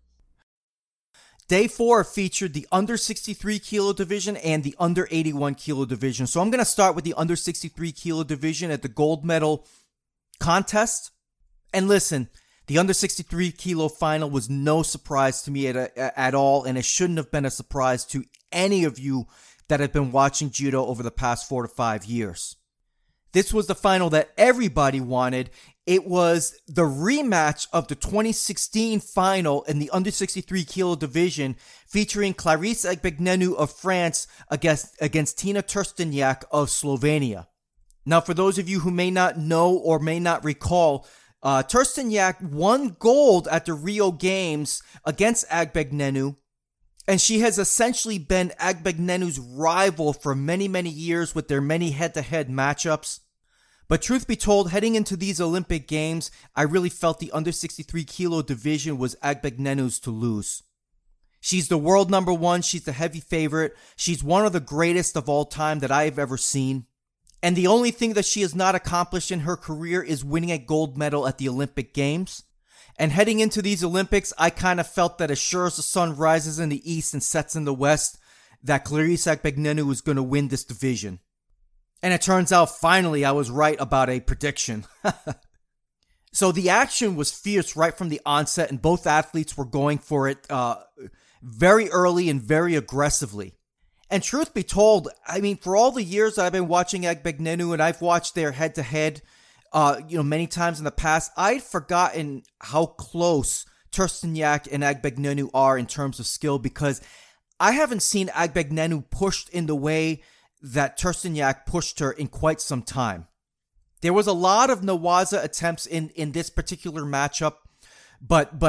Day 4 featured the under 63 kilo division and the under 81 kilo division. So I'm going to start with the under 63 kilo division at the gold medal contest. And listen, the under 63 kilo final was no surprise to me at all, and it shouldn't have been a surprise to any of you that have been watching judo over the past 4 to 5 years. This was the final that everybody wanted. It was the rematch of the 2016 final in the under 63 kilo division, featuring Clarisse Agbegnenu of France against Tina Trsteniak of Slovenia. Now, for those of you who may not know or may not recall, Trsteniak won gold at the Rio Games against Agbegnenu, and she has essentially been Agbegnenu's rival for many, many years with their many head-to-head matchups. But truth be told, heading into these Olympic Games, I really felt the under 63 kilo division was Agbegnenu's to lose. She's the world number one. She's the heavy favorite. She's one of the greatest of all time that I have ever seen. And the only thing that she has not accomplished in her career is winning a gold medal at the Olympic Games. And heading into these Olympics, I kind of felt that as sure as the sun rises in the east and sets in the west, that Clarisse Agbegnenu was going to win this division. And it turns out, finally, I was right about a prediction. So the action was fierce right from the onset, and both athletes were going for it very early and very aggressively. And truth be told, I mean, for all the years I've been watching Agbegnenu, and I've watched their head-to-head, many times in the past, I'd forgotten how close Trsteniak and Agbegnenu are in terms of skill, because I haven't seen Agbegnenu pushed in the way that Trsteniak pushed her in quite some time. There was a lot of Newaza attempts in this particular matchup, but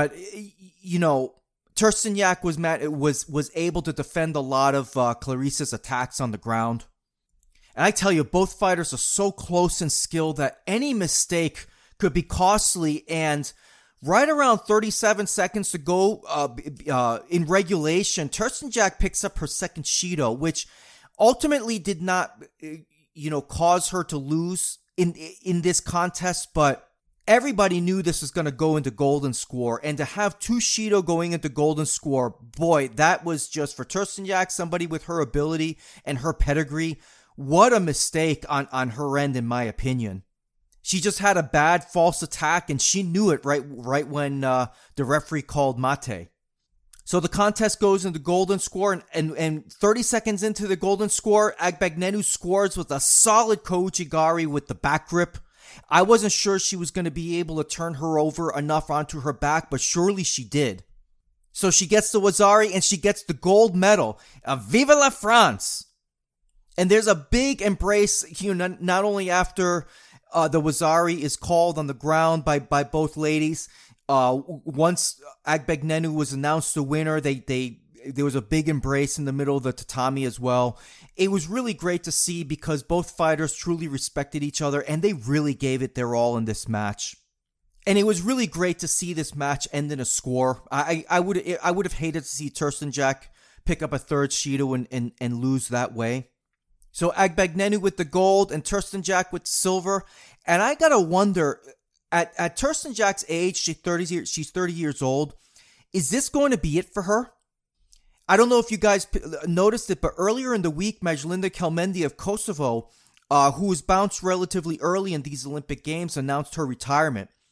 Trsteniak was able to defend a lot of Clarisse's attacks on the ground. And I tell you, both fighters are so close in skill that any mistake could be costly. And right around 37 seconds to go in regulation, Trsteniak picks up her second Shido, which ultimately did not, cause her to lose in this contest, but everybody knew this was going to go into golden score, and to have two Shido going into golden score, boy, that was just for Trsteniak, somebody with her ability and her pedigree. What a mistake on her end, in my opinion. She just had a bad false attack, and she knew it right when the referee called mate. So the contest goes into golden score, and 30 seconds into the golden score, Agbegnenu scores with a solid Kouchigari with the back grip. I wasn't sure she was going to be able to turn her over enough onto her back, but surely she did. So she gets the Wazari, and she gets the gold medal. Vive la France! And there's a big embrace, not only after the Wazari is called on the ground by both ladies. Once Agbegnenu was announced the winner, there was a big embrace in the middle of the tatami as well. It was really great to see because both fighters truly respected each other, and they really gave it their all in this match. And it was really great to see this match end in a score. I would have hated to see Trsteniak pick up a third Shido and lose that way. So Agbegnenu with the gold and Trsteniak with the silver. And I gotta wonder, at Trsteniak's age, she's 30 years old. Is this going to be it for her? I don't know if you guys noticed it, but earlier in the week, Majlinda Kelmendi of Kosovo, who was bounced relatively early in these Olympic Games, announced her retirement.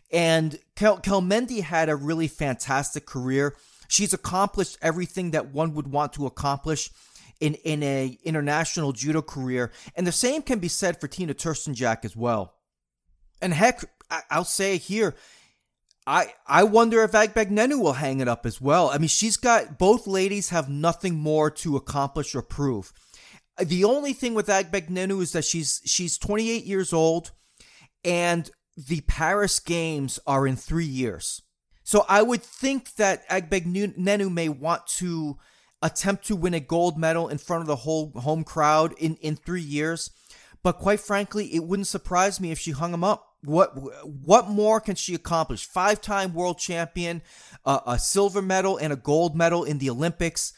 And Kelmendi had a really fantastic career. She's accomplished everything that one would want to accomplish in a international judo career. And the same can be said for Tina Turstenjak as well. And heck, I'll say here, I wonder if Agbegnenu will hang it up as well. I mean, both ladies have nothing more to accomplish or prove. The only thing with Agbegnenu is that she's 28 years old, and the Paris Games are in 3 years. So I would think that Agbegnenu may want to attempt to win a gold medal in front of the whole home crowd in 3 years. But quite frankly, it wouldn't surprise me if she hung him up. What more can she accomplish? 5-time world champion, a silver medal and a gold medal in the Olympics,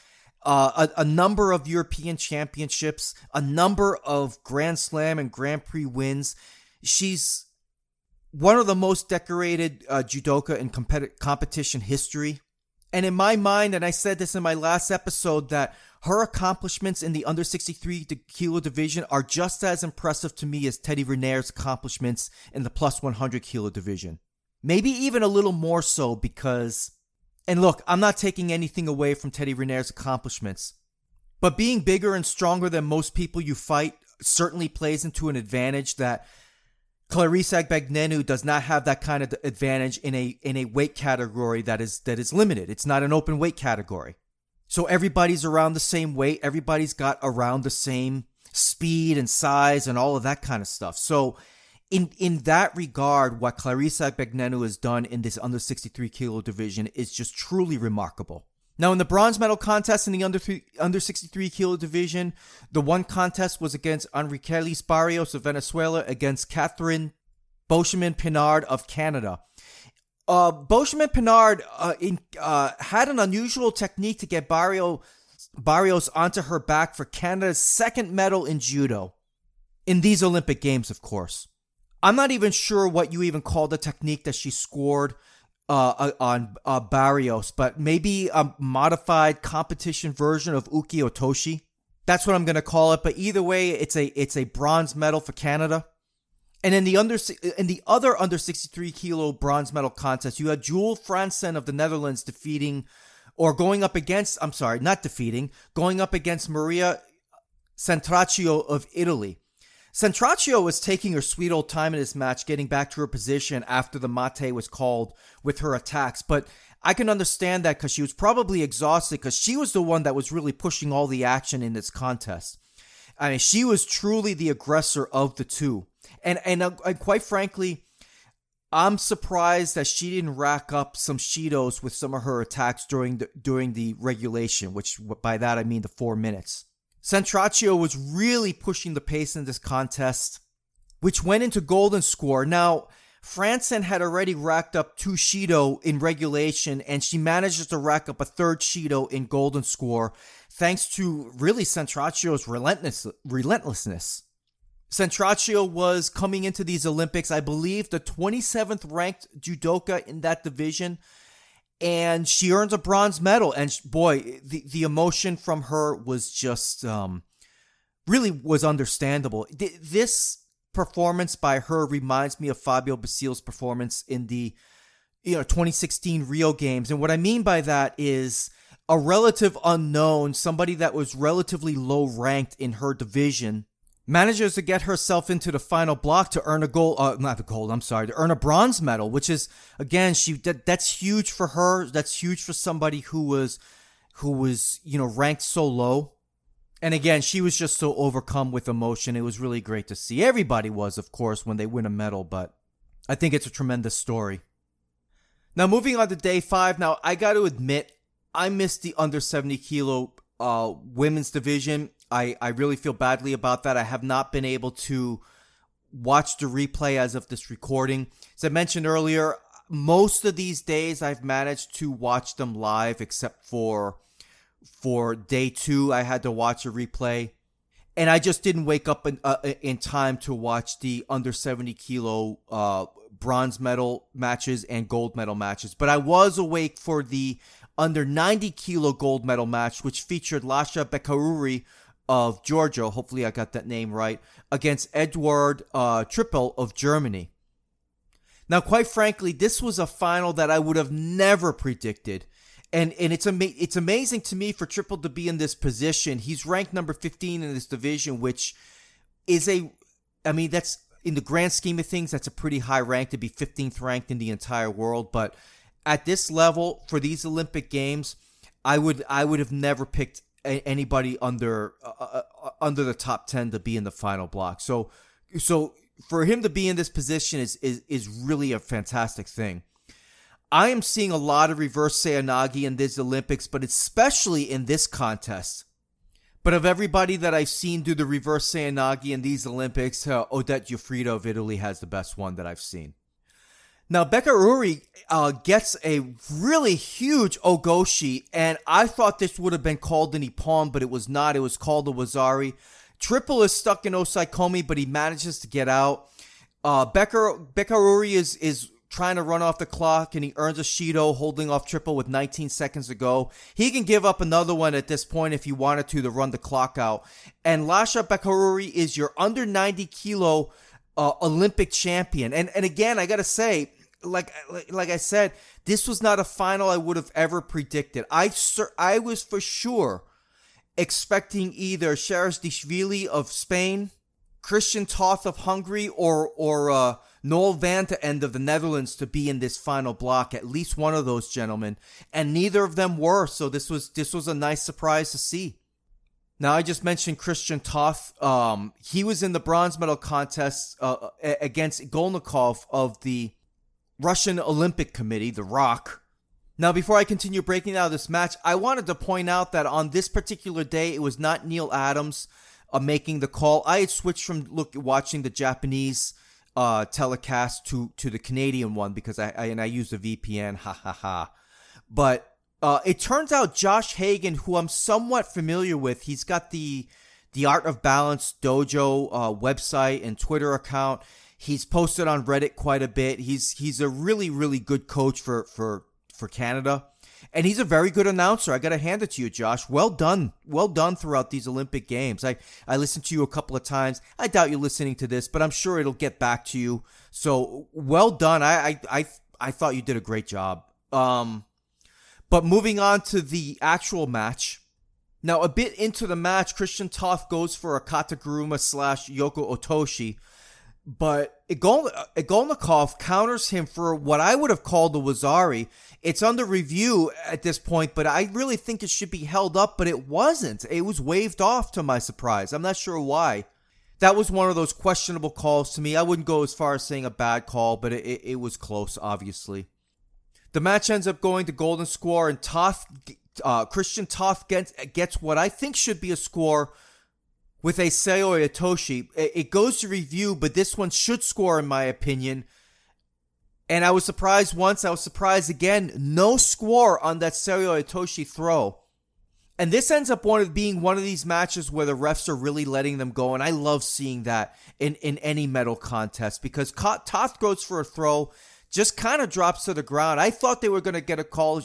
a number of European championships, a number of Grand Slam and Grand Prix wins. She's one of the most decorated judoka in competition history. And in my mind, and I said this in my last episode, that her accomplishments in the under 63 kilo division are just as impressive to me as Teddy Rinaer's accomplishments in the plus 100 kilo division. Maybe even a little more so because, and look, I'm not taking anything away from Teddy Rinaer's accomplishments, but being bigger and stronger than most people you fight certainly plays into an advantage that Clarisse Agbegnenu does not have that kind of advantage in a weight category that is limited. It's not an open weight category. So everybody's around the same weight. Everybody's got around the same speed and size and all of that kind of stuff. So in that regard, what Clarisse Agbegnenu has done in this under 63 kilo division is just truly remarkable. Now, in the bronze medal contest in the under 63 kilo division, the one contest was against Enriquelis Barrios of Venezuela against Catherine Beauchemin-Pinard of Canada. Beauchemin-Pinard had an unusual technique to get Barrios onto her back for Canada's second medal in judo. In these Olympic Games, of course. I'm not even sure what you even call the technique that she scored on Barrios, but maybe a modified competition version of Uki Otoshi. That's what I'm going to call it. But either way, it's a bronze medal for Canada. And in the other under 63 kilo bronze medal contest, you had Jules Fransen of the Netherlands going up against Maria Centraccio of Italy. Centraccio was taking her sweet old time in this match, getting back to her position after the mate was called with her attacks. But I can understand that because she was probably exhausted because she was the one that was really pushing all the action in this contest. I mean, she was truly the aggressor of the two. And quite frankly, I'm surprised that she didn't rack up some Shidos with some of her attacks during the regulation, which by that I mean the 4 minutes. Centraccio was really pushing the pace in this contest, which went into golden score. Now, Fransen had already racked up 2 Shido in regulation, and she manages to rack up a 3rd Shido in golden score, thanks to really Centraccio's relentlessness. Centraccio was coming into these Olympics, I believe, the 27th ranked judoka in that division, and she earns a bronze medal. And boy, the emotion from her was just really was understandable. This performance by her reminds me of Fabio Basile's performance in the 2016 Rio Games. And what I mean by that is a relative unknown, somebody that was relatively low ranked in her division, manages to get herself into the final block to earn to earn a bronze medal, which is, again, that's huge for her. That's huge for somebody who was ranked so low. And again, she was just so overcome with emotion. It was really great to see. Everybody was, of course, when they win a medal, but I think it's a tremendous story. Now, moving on to day 5. Now, I got to admit, I missed the under 70 kilo women's division. I really feel badly about that. I have not been able to watch the replay as of this recording. As I mentioned earlier, most of these days I've managed to watch them live, except for day 2. I had to watch a replay, and I just didn't wake up in time to watch the under 70 kilo bronze medal matches and gold medal matches. But I was awake for the under 90 kilo gold medal match, which featured Lasha Bekaouri of Georgia, hopefully I got that name right, against Eduard Trippel of Germany. Now, quite frankly, this was a final that I would have never predicted. And it's amazing to me for Triple to be in this position. He's ranked number 15 in this division, which is that's in the grand scheme of things, that's a pretty high rank to be 15th ranked in the entire world. But at this level, for these Olympic Games, I would have never picked anybody under the top 10 to be in the final block. So for him to be in this position is really a fantastic thing. I am seeing a lot of reverse Seoinage in this Olympics, but especially in this contest. But of everybody that I've seen do the reverse Seoinage in these Olympics, Odette Giuffrida of Italy has the best one that I've seen. Now, Becca Uri gets a really huge Ogoshi, and I thought this would have been called an Ippon, but it was not. It was called a Wazari. Triple is stuck in Osaikomi, but he manages to get out. Becca Uri is trying to run off the clock, and he earns a Shido holding off Triple with 19 seconds to go. He can give up another one at this point if he wanted to run the clock out. And Lasha Becca Uri is your under 90 kilo Olympic champion. And again, I got to say, like I said, this was not a final I would have ever predicted. I was for sure expecting either Sherasdishvili of Spain, Christian Toth of Hungary, or Noel van te End of the Netherlands to be in this final block. At least one of those gentlemen, and neither of them were. So this was a nice surprise to see. Now, I just mentioned Christian Toth. He was in the bronze medal contest against Igolnikov of the Russian Olympic Committee, the ROK. Now, before I continue breaking down this match, I wanted to point out that on this particular day, it was not Neil Adams making the call. I had switched from watching the Japanese telecast to the Canadian one because I use a VPN, But it turns out Josh Hagan, who I'm somewhat familiar with, he's got the Art of Balance Dojo website and Twitter account. He's posted on Reddit quite a bit. He's a really, really good coach for Canada. And he's a very good announcer. I got to hand it to you, Josh. Well done. Well done throughout these Olympic Games. I listened to you a couple of times. I doubt you're listening to this, but I'm sure it'll get back to you. So well done. I thought you did a great job. But moving on to the actual match. Now, a bit into the match, Christian Toth goes for a Kataguruma / Yoko Otoshi. But Igolnikov counters him for what I would have called a Wazari. It's under review at this point, but I really think it should be held up, but it wasn't. It was waved off to my surprise. I'm not sure why. That was one of those questionable calls to me. I wouldn't go as far as saying a bad call, but it was close, obviously. The match ends up going to golden score, and Christian Toth gets what I think should be a score with a Seoi Otoshi. It goes to review, but this one should score in my opinion. And I was surprised once, I was surprised again. No score on that Seoi Otoshi throw. And this ends up being one of these matches where the refs are really letting them go. And I love seeing that in any medal contest because Toth goes for a throw, just kind of drops to the ground. I thought they were going to get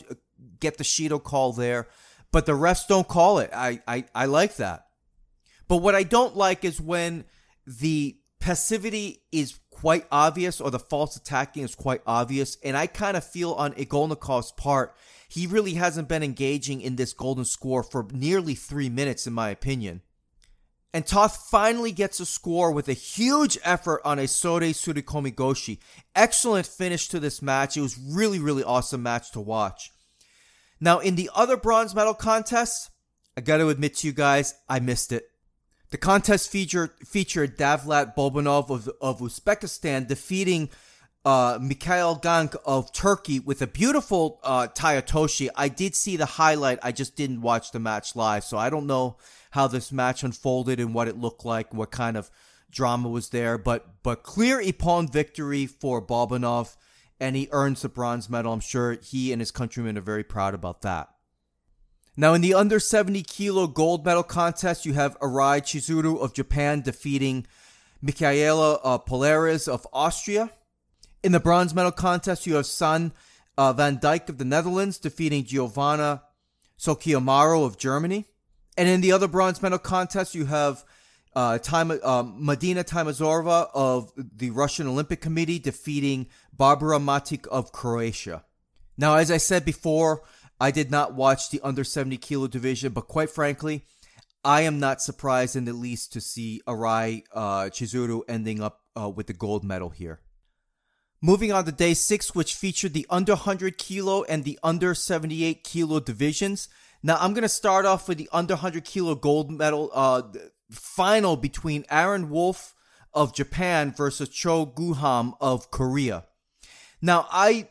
the Shido call there, but the refs don't call it. I like that. But what I don't like is when the passivity is quite obvious or the false attacking is quite obvious. And I kind of feel on Igolnikov's part, he really hasn't been engaging in this golden score for nearly 3 minutes, in my opinion. And Toth finally gets a score with a huge effort on a Sore Surikomi Goshi. Excellent finish to this match. It was really, really awesome match to watch. Now, in the other bronze medal contests, I got to admit to you guys, I missed it. The contest featured Davlat Bobanov of Uzbekistan defeating Mikhail Gank of Turkey with a beautiful Tayatoshi. I did see the highlight. I just didn't watch the match live, so I don't know how this match unfolded and what it looked like, what kind of drama was there. But clear Ippon victory for Bobanov, and he earns the bronze medal. I'm sure he and his countrymen are very proud about that. Now, in the under 70 kilo gold medal contest, you have Arai Chizuru of Japan defeating Michaela Polaris of Austria. In the bronze medal contest, you have San van Dijk of the Netherlands defeating Giovanna Sokiamaru of Germany. And in the other bronze medal contest, you have Medina Timazova of the Russian Olympic Committee defeating Barbara Matic of Croatia. Now, as I said before, I did not watch the under 70 kilo division, but quite frankly, I am not surprised in the least to see Arai Chizuru ending up with the gold medal here. Moving on to day 6, which featured the under 100 kilo and the under 78 kilo divisions. Now, I'm going to start off with the under 100 kilo gold medal final between Aaron Wolf of Japan versus Cho Guham of Korea. Now,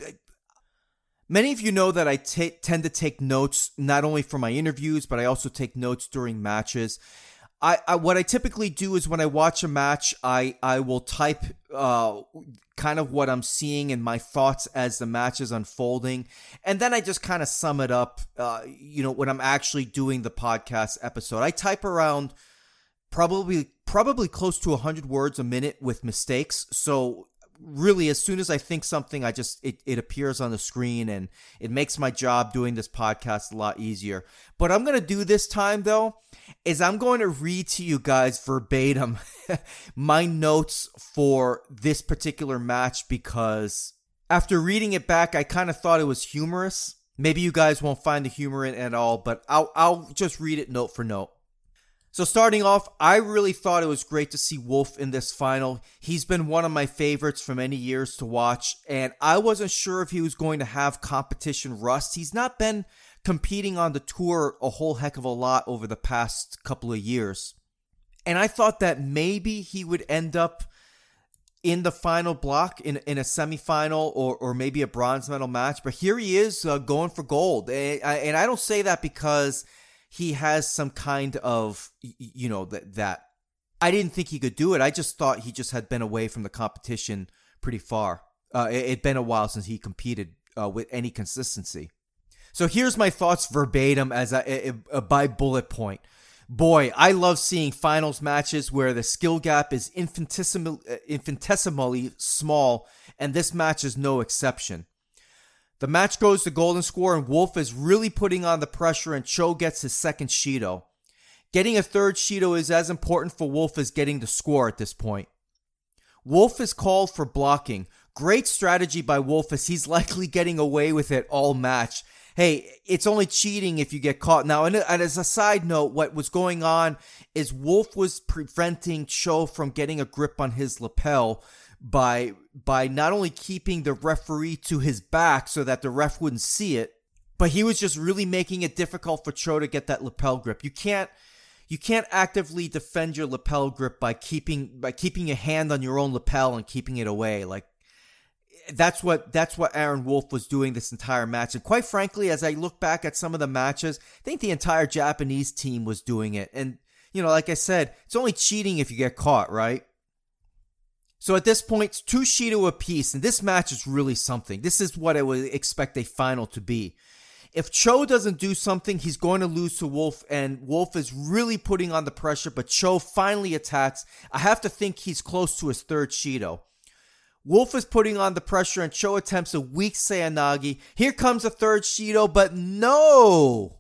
many of you know that I tend to take notes not only for my interviews, but I also take notes during matches. What I typically do is when I watch a match, I will type kind of what I'm seeing and my thoughts as the match is unfolding, and then I just kind of sum it up. When I'm actually doing the podcast episode, I type around probably close to 100 words a minute with mistakes. So really, as soon as I think something, it appears on the screen, and it makes my job doing this podcast a lot easier. What I'm going to do this time, though, is I'm going to read to you guys verbatim my notes for this particular match, because after reading it back, I kind of thought it was humorous. Maybe you guys won't find the humor in it at all, but I'll just read it note for note. So starting off, I really thought it was great to see Wolf in this final. He's been one of my favorites for many years to watch, and I wasn't sure if he was going to have competition rust. He's not been competing on the tour a whole heck of a lot over the past couple of years. And I thought that maybe he would end up in the final block in a semifinal or maybe a bronze medal match. But here he is going for gold. And I don't say that because he has some kind of, that I didn't think he could do it. I just thought he just had been away from the competition pretty far. It'd been a while since he competed with any consistency. So here's my thoughts verbatim as by bullet point. Boy, I love seeing finals matches where the skill gap is infinitesimally small, and this match is no exception. The match goes to golden score, and Wolf is really putting on the pressure, and Cho gets his second Shido. Getting a third Shido is as important for Wolf as getting the score at this point. Wolf is called for blocking. Great strategy by Wolf, as he's likely getting away with it all match. Hey, it's only cheating if you get caught. Now, and as a side note, what was going on is Wolf was preventing Cho from getting a grip on his lapel by not only keeping the referee to his back so that the ref wouldn't see it, but he was just really making it difficult for Cho to get that lapel grip. You can't actively defend your lapel grip by keeping your hand on your own lapel and keeping it away. Like that's what Aaron Wolf was doing this entire match. And quite frankly, as I look back at some of the matches, I think the entire Japanese team was doing it. And like I said, it's only cheating if you get caught, right? So at this point, it's 2 Shido apiece, and this match is really something. This is what I would expect a final to be. If Cho doesn't do something, he's going to lose to Wolf, and Wolf is really putting on the pressure, but Cho finally attacks. I have to think he's close to his third Shido. Wolf is putting on the pressure, and Cho attempts a weak Seoinage. Here comes a third Shido, but no!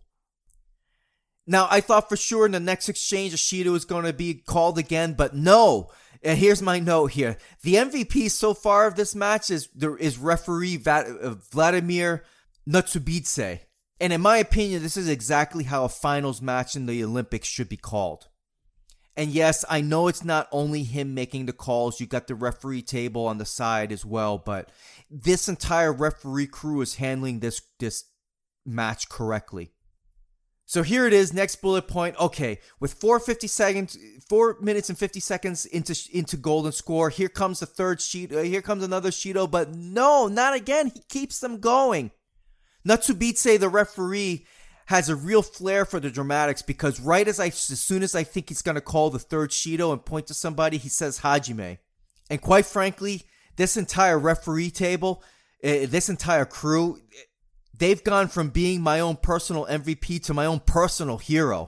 Now, I thought for sure in the next exchange, a Shido is going to be called again, but no! And here's my note here. The MVP so far of this match is referee Vladimir Natsubidze. And in my opinion, this is exactly how a finals match in the Olympics should be called. And yes, I know it's not only him making the calls. You got the referee table on the side as well. But this entire referee crew is handling this match correctly. So here it is, next bullet point. Okay, with 4 minutes and 50 seconds into golden score, here comes the third Shido. Here comes another Shido, but no, not again. He keeps them going. Natsubidze, the referee, has a real flair for the dramatics, because as soon as I think he's going to call the third Shido and point to somebody, he says Hajime. And quite frankly, this entire referee table, this entire crew, they've gone from being my own personal MVP to my own personal hero.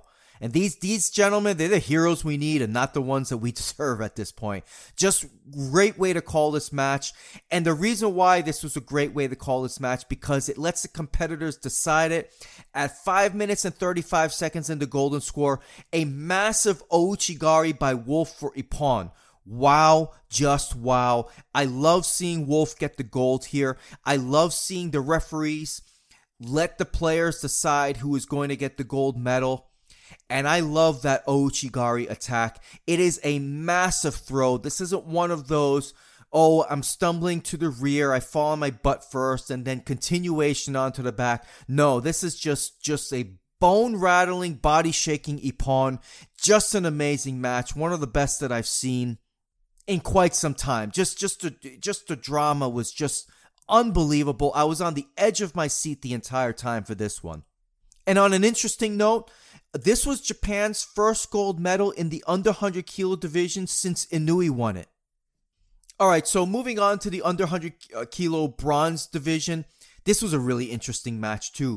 And these gentlemen, they're the heroes we need and not the ones that we deserve at this point. Just great way to call this match. And the reason why this was a great way to call this match, because it lets the competitors decide it. At 5 minutes and 35 seconds in the golden score, a massive Ouchigari by Wolf for Ippon. Wow, just wow. I love seeing Wolf get the gold here. I love seeing the referees let the players decide who is going to get the gold medal. And I love that Ouchigari attack. It is a massive throw. This isn't one of those, oh, I'm stumbling to the rear, I fall on my butt first, and then continuation onto the back. No, this is just a bone-rattling, body-shaking Ippon. Just an amazing match. One of the best that I've seen in quite some time. Just the drama was just unbelievable. I was on the edge of my seat the entire time for this one. And on an interesting note, this was Japan's first gold medal in the under 100 kilo division since Inui won it. Alright, so moving on to the under 100 kilo bronze division. This was a really interesting match too.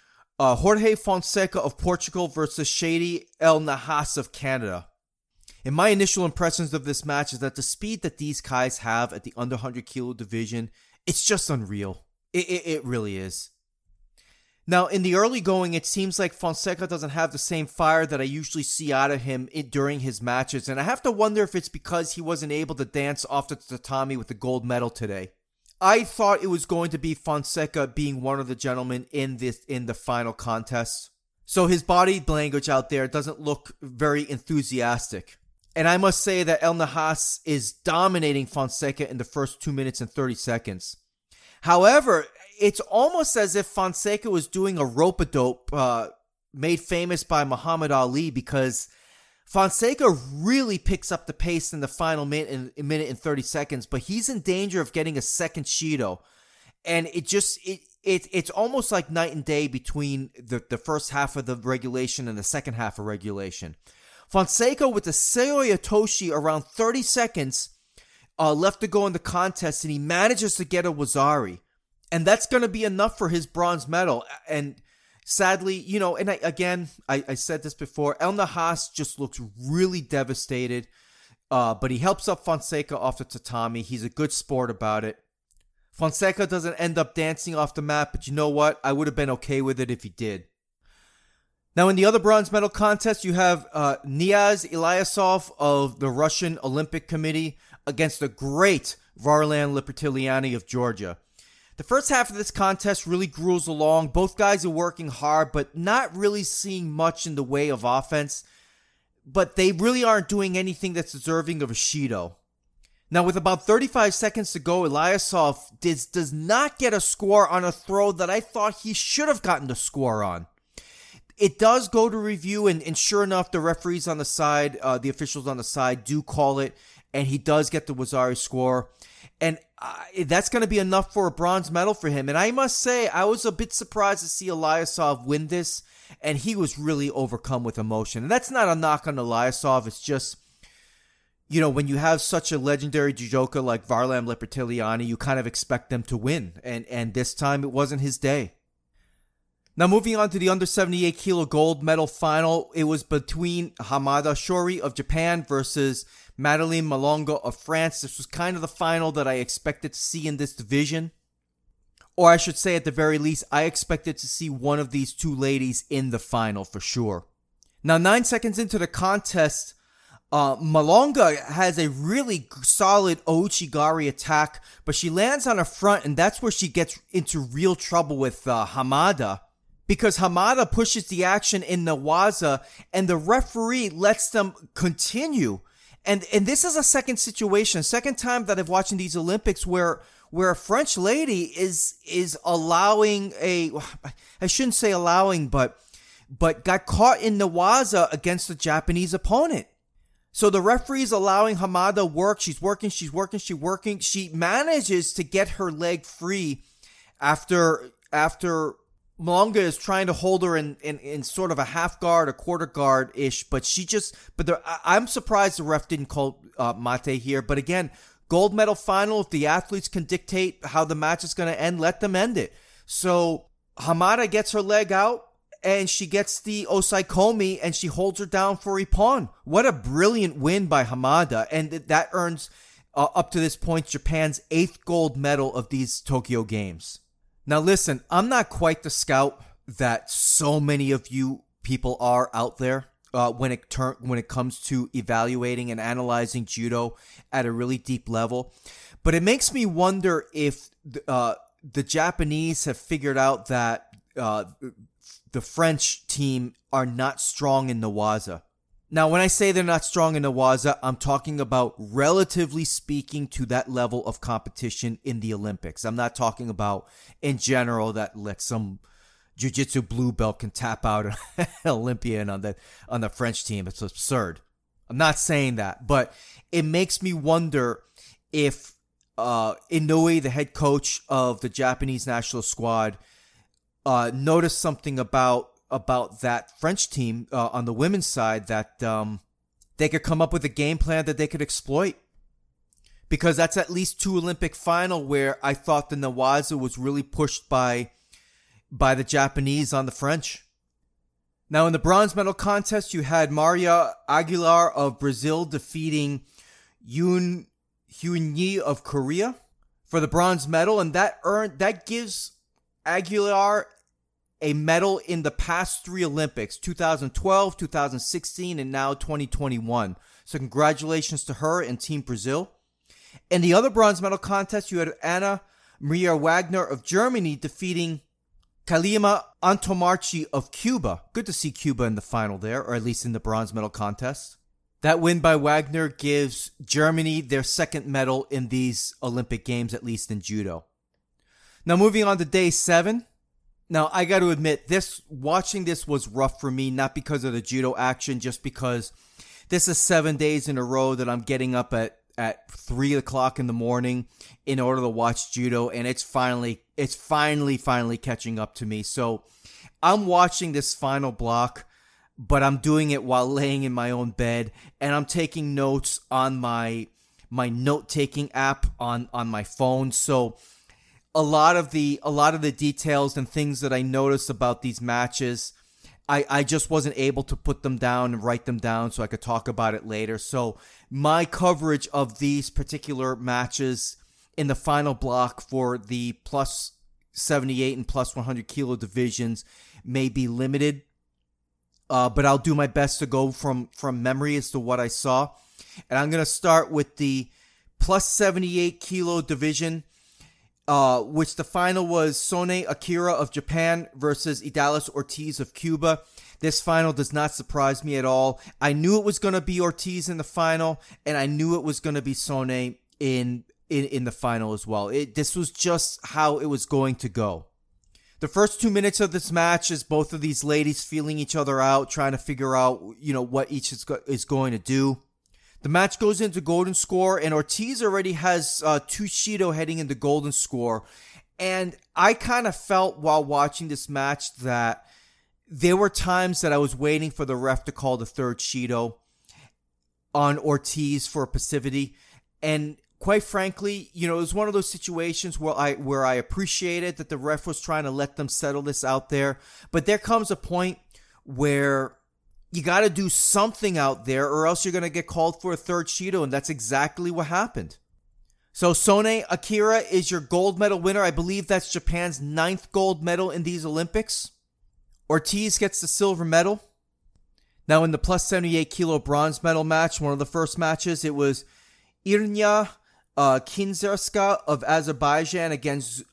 Jorge Fonseca of Portugal versus Shady El Nahas of Canada. And my initial impressions of this match is that the speed that these guys have at the under 100 kilo division, it's just unreal. It really is. Now, in the early going, it seems like Fonseca doesn't have the same fire that I usually see out of him during his matches. And I have to wonder if it's because he wasn't able to dance off the tatami with the gold medal today. I thought it was going to be Fonseca being one of the gentlemen in the final contest. So his body language out there doesn't look very enthusiastic. And I must say that El Nahas is dominating Fonseca in the first 2 minutes and 30 seconds. However, it's almost as if Fonseca was doing a rope-a-dope made famous by Muhammad Ali, because Fonseca really picks up the pace in the final minute and 30 seconds, but he's in danger of getting a second Shido. And it's almost like night and day between the first half of the regulation and the second half of regulation. Fonseca with the Seoi Otoshi around 30 seconds left to go in the contest, and he manages to get a Wazari. And that's going to be enough for his bronze medal. And sadly, and I said this before, El Nahas just looks really devastated. But he helps up Fonseca off the tatami. He's a good sport about it. Fonseca doesn't end up dancing off the mat, but you know what? I would have been okay with it if he did. Now, in the other bronze medal contest, you have Niaz Ilyasov of the Russian Olympic Committee against the great Varlam Lepertiliani of Georgia. The first half of this contest really gruels along. Both guys are working hard, but not really seeing much in the way of offense. But they really aren't doing anything that's deserving of a Shido. Now, with about 35 seconds to go, Ilyasov does not get a score on a throw that I thought he should have gotten the score on. It does go to review, and sure enough, the referees on the side, the officials on the side do call it, and he does get the Wazari score. And that's going to be enough for a bronze medal for him. And I must say, I was a bit surprised to see Ilyasov win this, and he was really overcome with emotion. And that's not a knock on Ilyasov. It's just, when you have such a legendary judoka like Varlam Lepertiliani, you kind of expect them to win. And this time, it wasn't his day. Now, moving on to the under 78 kilo gold medal final, it was between Hamada Shori of Japan versus Madeleine Malonga of France. This was kind of the final that I expected to see in this division. Or I should say, at the very least, I expected to see one of these two ladies in the final for sure. Now, 9 seconds into the contest, Malonga has a really solid Ouchigari attack, but she lands on her front, and that's where she gets into real trouble with Hamada. Because Hamada pushes the action in the waza, and the referee lets them continue. And this is a second time that I've watched in these Olympics where a French lady is allowing I shouldn't say allowing, but got caught in the waza against the Japanese opponent. So the referee's allowing Hamada work. She's working. She manages to get her leg free after Malonga is trying to hold her in sort of a half guard, a quarter guard ish, but I'm surprised the ref didn't call mate here. But again, gold medal final. If the athletes can dictate how the match is going to end, let them end it. So Hamada gets her leg out, and she gets the Osai Komi and she holds her down for Ippon. What a brilliant win by Hamada, and that earns, up to this point, Japan's 8th gold medal of these Tokyo Games. Now listen, I'm not quite the scout that so many of you people are out there when it comes to evaluating and analyzing judo at a really deep level. But it makes me wonder if the Japanese have figured out that the French team are not strong in Newaza. Now, when I say they're not strong in Newaza, I'm talking about relatively speaking to that level of competition in the Olympics. I'm not talking about in general that some jiu-jitsu blue belt can tap out an Olympian on the French team. It's absurd. I'm not saying that, but it makes me wonder if Inoue, the head coach of the Japanese national squad, noticed something about that French team on the women's side that they could come up with a game plan that they could exploit. Because that's at least 2 Olympic final where I thought the Newaza was really pushed by the Japanese on the French. Now in the bronze medal contest, you had Maria Aguilar of Brazil defeating Yoon Hyun-yi of Korea for the bronze medal, and that gives Aguilar a medal in the past 3 Olympics, 2012, 2016, and now 2021. So congratulations to her and Team Brazil. In the other bronze medal contest, you had Anna Maria Wagner of Germany defeating Kalima Antomarchi of Cuba. Good to see Cuba in the final there, or at least in the bronze medal contest. That win by Wagner gives Germany their 2nd medal in these Olympic Games, at least in judo. Now moving on to day 7. Now, I got to admit, watching this was rough for me, not because of the judo action, just because this is 7 days in a row that I'm getting up at 3 o'clock in the morning in order to watch judo, and it's finally catching up to me. So I'm watching this final block, but I'm doing it while laying in my own bed, and I'm taking notes on my note-taking app on my phone. So a lot of the details and things that I noticed about these matches, I just wasn't able to put them down and write them down so I could talk about it later. So my coverage of these particular matches in the final block for the plus 78 and plus 100 kilo divisions may be limited, but I'll do my best to go from memory as to what I saw. And I'm going to start with the plus 78 kilo division, which the final was Sone Akira of Japan versus Idalis Ortiz of Cuba. This final does not surprise me at all. I knew it was going to be Ortiz in the final, and I knew it was going to be Sone in the final as well. This was just how it was going to go. The first 2 minutes of this match is both of these ladies feeling each other out, trying to figure out, what each is going to do. The match goes into golden score, and Ortiz already has 2 Shido heading into golden score. And I kind of felt while watching this match that there were times that I was waiting for the ref to call the 3rd Shido on Ortiz for passivity. And quite frankly, it was one of those situations where I appreciated that the ref was trying to let them settle this out there. But there comes a point where you got to do something out there, or else you're going to get called for a 3rd Shido, and that's exactly what happened. So Sone Akira is your gold medal winner. I believe that's Japan's 9th gold medal in these Olympics. Ortiz gets the silver medal. Now in the plus 78 kilo bronze medal match, one of the first matches, it was Irina Kinzerska of Azerbaijan against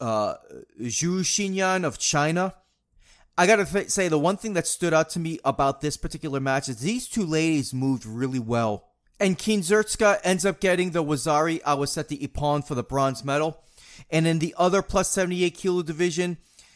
Zhu Xinyan of China. I gotta say, the one thing that stood out to me about this particular match is these 2 ladies moved really well. And Kinzerska ends up getting the Wazari Awaseti Ippon for the bronze medal. And in the other plus 78 kilo division,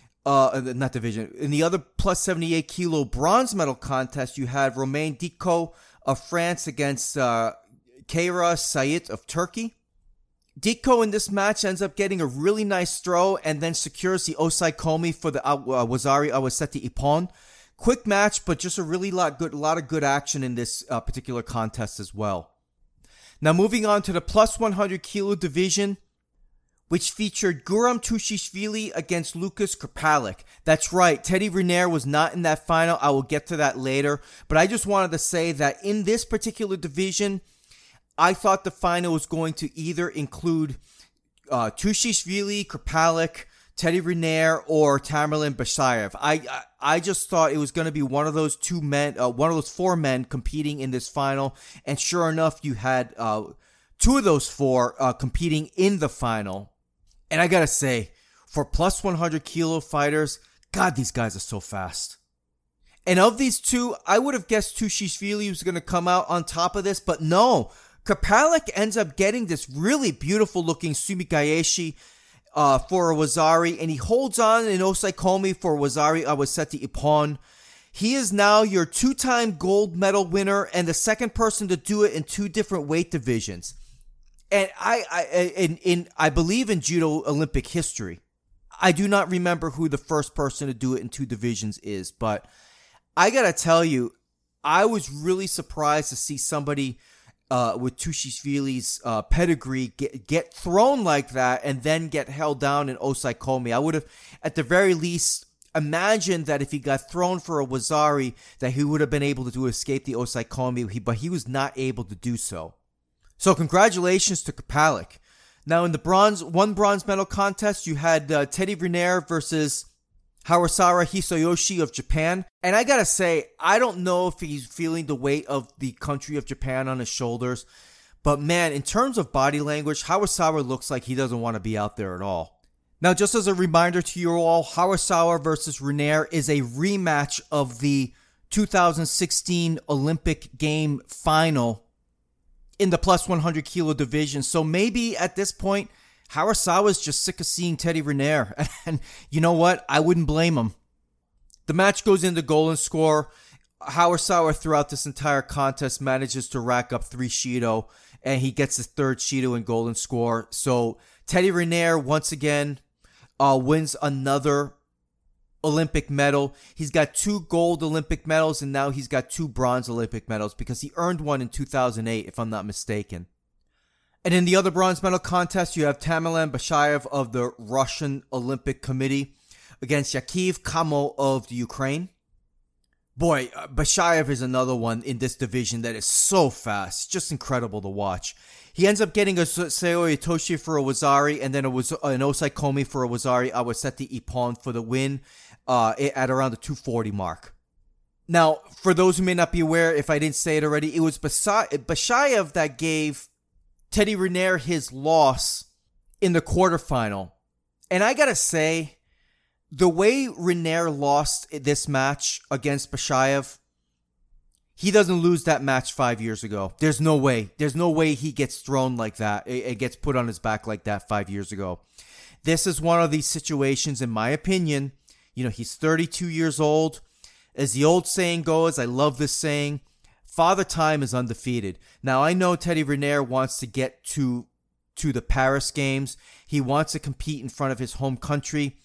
in the other plus 78 kilo bronze medal contest, you had Romain Diko of France against Keira Sayit of Turkey. Diko in this match ends up getting a really nice throw and then secures the Osai Komi for the Wazari Awaseti Ippon. Quick match, but just a lot of good action in this particular contest as well. Now moving on to the plus 100 kilo division, which featured Guram Tushishvili against Lucas Krpalik. That's right, Teddy Riner was not in that final. I will get to that later. But I just wanted to say that in this particular division, I thought the final was going to either include Tushishvili, Krpalik, Teddy Riner, or Tamerlan Bashayev. I just thought it was going to be one of those four men competing in this final. And sure enough, you had two of those four competing in the final. And I gotta say, for plus 100 kilo fighters, God, these guys are so fast. And of these two, I would have guessed Tushishvili was going to come out on top of this, but no. Krpalik ends up getting this really beautiful looking Sumigaeshi for a Wazari, and he holds on in Osaikomi for Wazari Awaseti Ippon. He is now your 2-time gold medal winner and the second person to do it in 2 different weight divisions. And I believe in judo Olympic history. I do not remember who the first person to do it in 2 divisions is, but I gotta tell you, I was really surprised to see somebody with Tushishvili's pedigree get thrown like that and then get held down in Osaikomi. I would have, at the very least, imagined that if he got thrown for a Wazari, that he would have been able to escape the Osaikomi, but he was not able to do so. So congratulations to Krpalik. Now in the one bronze medal contest, you had Teddy Riner versus Hawasawa Hisayoshi of Japan. And I gotta say, I don't know if he's feeling the weight of the country of Japan on his shoulders. But man, in terms of body language, Hawasawa looks like he doesn't want to be out there at all. Now, just as a reminder to you all, Hawasawa versus Riner is a rematch of the 2016 Olympic game final in the plus 100 kilo division. So maybe at this point, Hawasawa's just sick of seeing Teddy Riner. And you know what? I wouldn't blame him. The match goes into golden score. Hawasawa throughout this entire contest manages to rack up 3 Shido, and he gets his 3rd Shido in golden score. So Teddy Riner once again wins another Olympic medal. He's got 2 gold Olympic medals, and now he's got 2 bronze Olympic medals because he earned one in 2008, if I'm not mistaken. And in the other bronze medal contest, you have Tamerlan Bashayev of the Russian Olympic Committee against Yakiv Kamo of the Ukraine. Boy, Bashayev is another one in this division that is so fast. Just incredible to watch. He ends up getting a Seoi Itoshi for a Wazari, and then an Osaikomi for a Wazari Awaseti Ippon for the win at around the 240 mark. Now, for those who may not be aware, if I didn't say it already, it was Bashayev that gave Teddy Riner his loss in the quarterfinal. And I gotta say, the way Riner lost this match against Bashayev, he doesn't lose that match 5 years ago. There's no way. There's no way he gets thrown like that. It gets put on his back like that 5 years ago. This is one of these situations, in my opinion. You know, he's 32 years old. As the old saying goes, I love this saying, Father Time is undefeated. Now, I know Teddy Riner wants to get to the Paris Games. He wants to compete in front of his home country.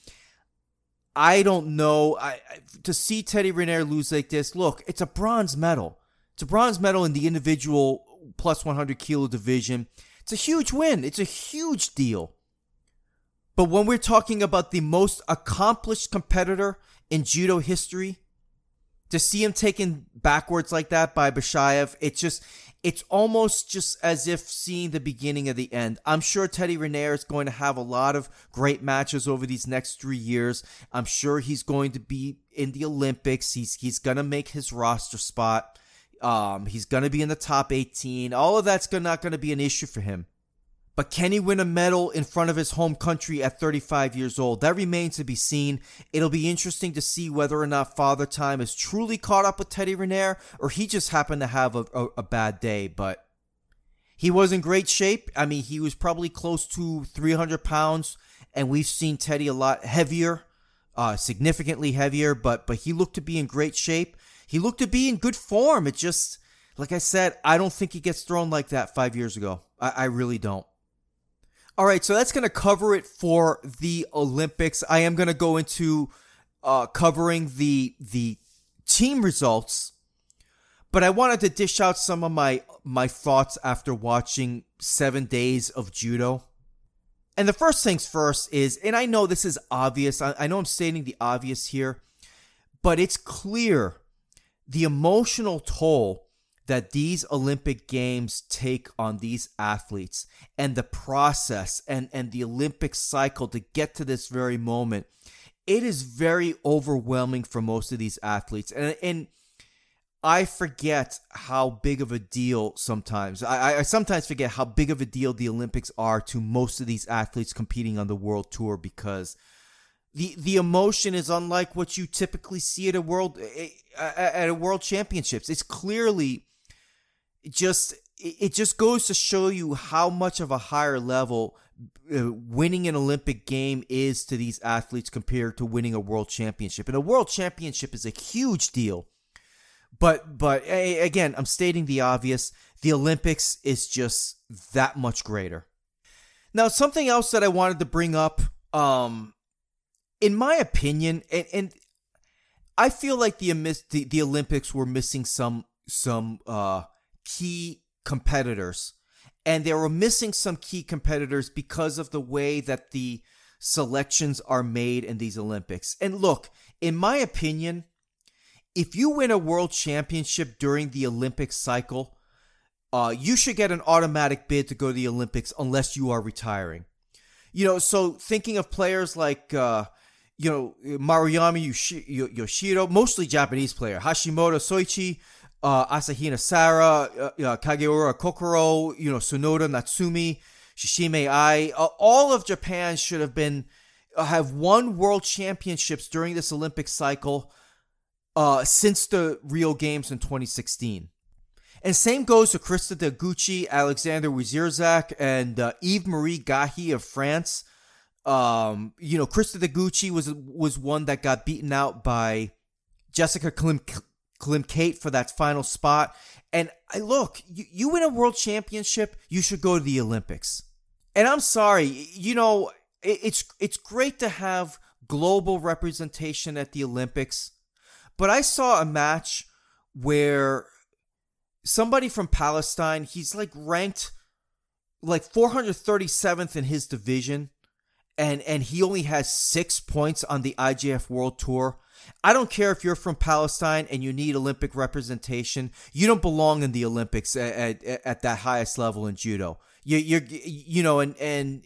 I don't know. To see Teddy Riner lose like this, look, it's a bronze medal. It's a bronze medal in the individual plus 100 kilo division. It's a huge win. It's a huge deal. But when we're talking about the most accomplished competitor in judo history, to see him taken backwards like that by Bashayev, it's almost just as if seeing the beginning of the end. I'm sure Teddy Riner is going to have a lot of great matches over these next 3 years. I'm sure he's going to be in the Olympics. He's going to make his roster spot. He's going to be in the top 18. All of that's not going to be an issue for him. But can he win a medal in front of his home country at 35 years old? That remains to be seen. It'll be interesting to see whether or not Father Time is truly caught up with Teddy Riner, or he just happened to have a bad day. But he was in great shape. I mean, he was probably close to 300 pounds, and we've seen Teddy a lot heavier, significantly heavier, but he looked to be in great shape. He looked to be in good form. It just, like I said, I don't think he gets thrown like that 5 years ago. I really don't. All right, so that's going to cover it for the Olympics. I am going to go into covering the team results, but I wanted to dish out some of my thoughts after watching 7 days of judo. And the first things first is, and I know this is obvious, I know I'm stating the obvious here, but it's clear the emotional toll that these Olympic Games take on these athletes and the process and the Olympic cycle to get to this very moment. It is very overwhelming for most of these athletes. And I forget how big of a deal sometimes. I sometimes forget how big of a deal the Olympics are to most of these athletes competing on the world tour, because the emotion is unlike what you typically see at a world championships. It's clearly it just goes to show you how much of a higher level winning an Olympic game is to these athletes compared to winning a world championship. And a world championship is a huge deal. But again, I'm stating the obvious. The Olympics is just that much greater. Now, something else that I wanted to bring up, in my opinion, and I feel like the Olympics were missing some key competitors, and they were missing some key competitors because of the way that the selections are made in these Olympics. And look, in my opinion, if you win a world championship during the Olympic cycle, you should get an automatic bid to go to the Olympics unless you are retiring. So thinking of players like, Maruyama Yoshiro, mostly Japanese player, Hashimoto Soichi, Asahina Sara, Kageura Kokoro, Sonoda Natsumi, Shishime Ai, all of Japan should have won world championships during this Olympic cycle since the Rio Games in 2016. And same goes to Krista Deguchi, Alexander Wierzak, and Yves-Marie Gahi of France. Krista Deguchi was one that got beaten out by Jessica Klim-Kate for that final spot. And you win a world championship, you should go to the Olympics. And I'm sorry, it's great to have global representation at the Olympics, but I saw a match where somebody from Palestine, he's ranked 437th in his division, and he only has 6 points on the IJF World Tour. I don't care if you're from Palestine and you need Olympic representation. You don't belong in the Olympics at that highest level in judo. And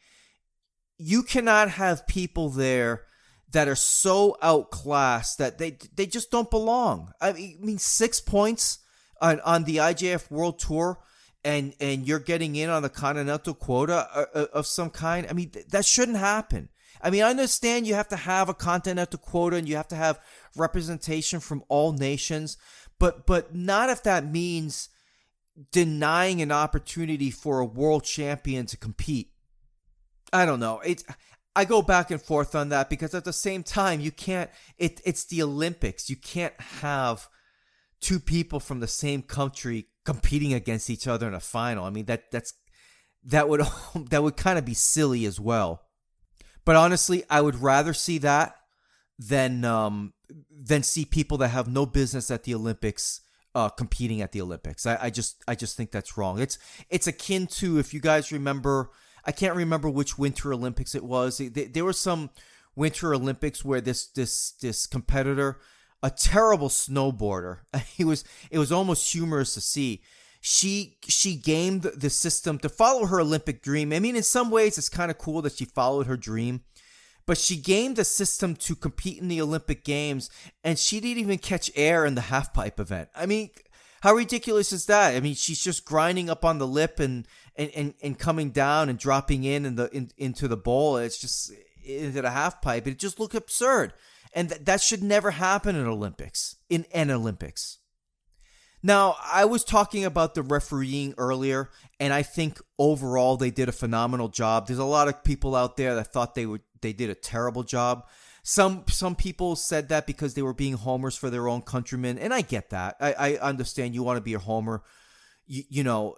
you cannot have people there that are so outclassed that they just don't belong. I mean 6 points on the IJF World Tour, and you're getting in on a continental quota of some kind. I mean, that shouldn't happen. I mean, I understand you have to have a continental quota and you have to have representation from all nations, but not if that means denying an opportunity for a world champion to compete. I don't know. I go back and forth on that because at the same time, you can't. It's the Olympics. You can't have two people from the same country competing against each other in a final. I mean, that would kind of be silly as well. But honestly, I would rather see that than see people that have no business at the Olympics competing at the Olympics. I just think that's wrong. It's akin to, if you guys remember, I can't remember which Winter Olympics it was. There were some Winter Olympics where this competitor, a terrible snowboarder, it was almost humorous to see. She gamed the system to follow her Olympic dream. I mean, in some ways, it's kind of cool that she followed her dream, but she gamed the system to compete in the Olympic Games, and she didn't even catch air in the halfpipe event. I mean, how ridiculous is that? I mean, she's just grinding up on the lip and coming down and dropping into the bowl. It's just into the halfpipe. It just looked absurd, and that should never happen in Olympics. In an Olympics. Now, I was talking about the refereeing earlier, and I think overall they did a phenomenal job. There's a lot of people out there that thought they did a terrible job. Some people said that because they were being homers for their own countrymen, and I get that. I understand you want to be a homer, you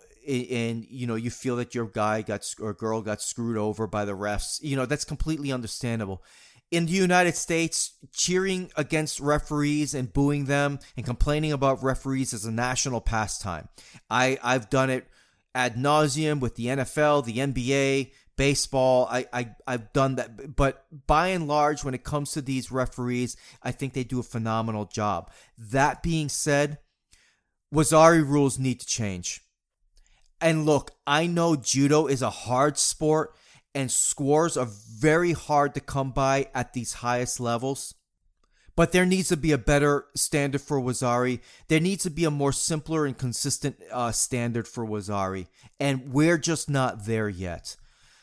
feel that your guy or girl got screwed over by the refs. That's completely understandable. In the United States, cheering against referees and booing them and complaining about referees is a national pastime. I've done it ad nauseum with the NFL, the NBA, Baseball, I've done that. But by and large, when it comes to these referees, I think they do a phenomenal job. That being said, Waza-ari rules need to change. And look, I know judo is a hard sport and scores are very hard to come by at these highest levels. But there needs to be a better standard for Waza-ari. There needs to be a more simpler and consistent standard for Waza-ari. And we're just not there yet.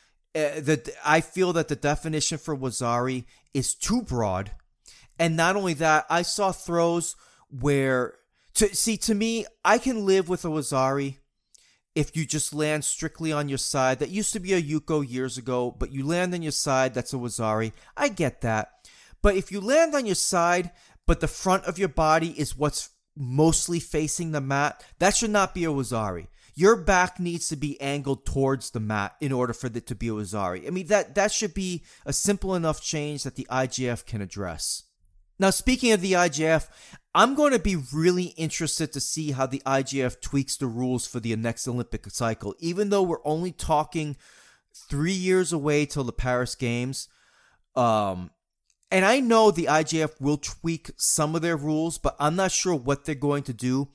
I feel that the definition for Waza-ari is too broad. And not only that, I saw throws where... to me, I can live with a Waza-ari if you just land strictly on your side. That used to be a Yuko years ago, but you land on your side, that's a Waza-ari. I get that. But if you land on your side, but the front of your body is what's mostly facing the mat, that should not be a Waza-ari. Your back needs to be angled towards the mat in order for it to be a Waza-ari. I mean, that should be a simple enough change that the IJF can address. Now, speaking of the IJF, I'm going to be really interested to see how the IJF tweaks the rules for the next Olympic cycle. Even though we're only talking 3 years away till the Paris Games, and I know the IJF will tweak some of their rules, but I'm not sure what they're going to do.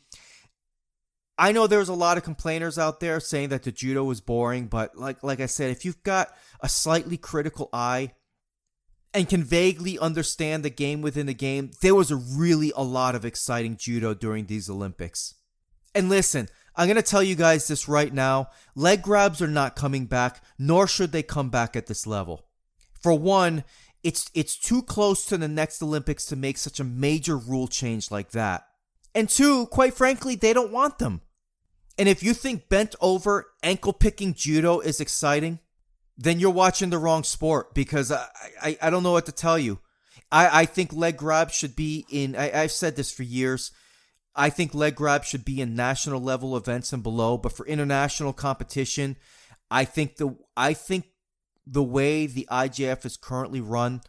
I know there's a lot of complainers out there saying that the judo was boring, but like I said, if you've got a slightly critical eye and can vaguely understand the game within the game, there was a lot of exciting judo during these Olympics. And listen, I'm going to tell you guys this right now. Leg grabs are not coming back, nor should they come back at this level. For one, it's too close to the next Olympics to make such a major rule change like that. And two, quite frankly, they don't want them. And if you think bent over, ankle picking judo is exciting, then you're watching the wrong sport, because I don't know what to tell you. I think leg grabs should be in, I've said this for years, I think leg grabs should be in national level events and below, but for international competition, I think the way the IJF is currently run,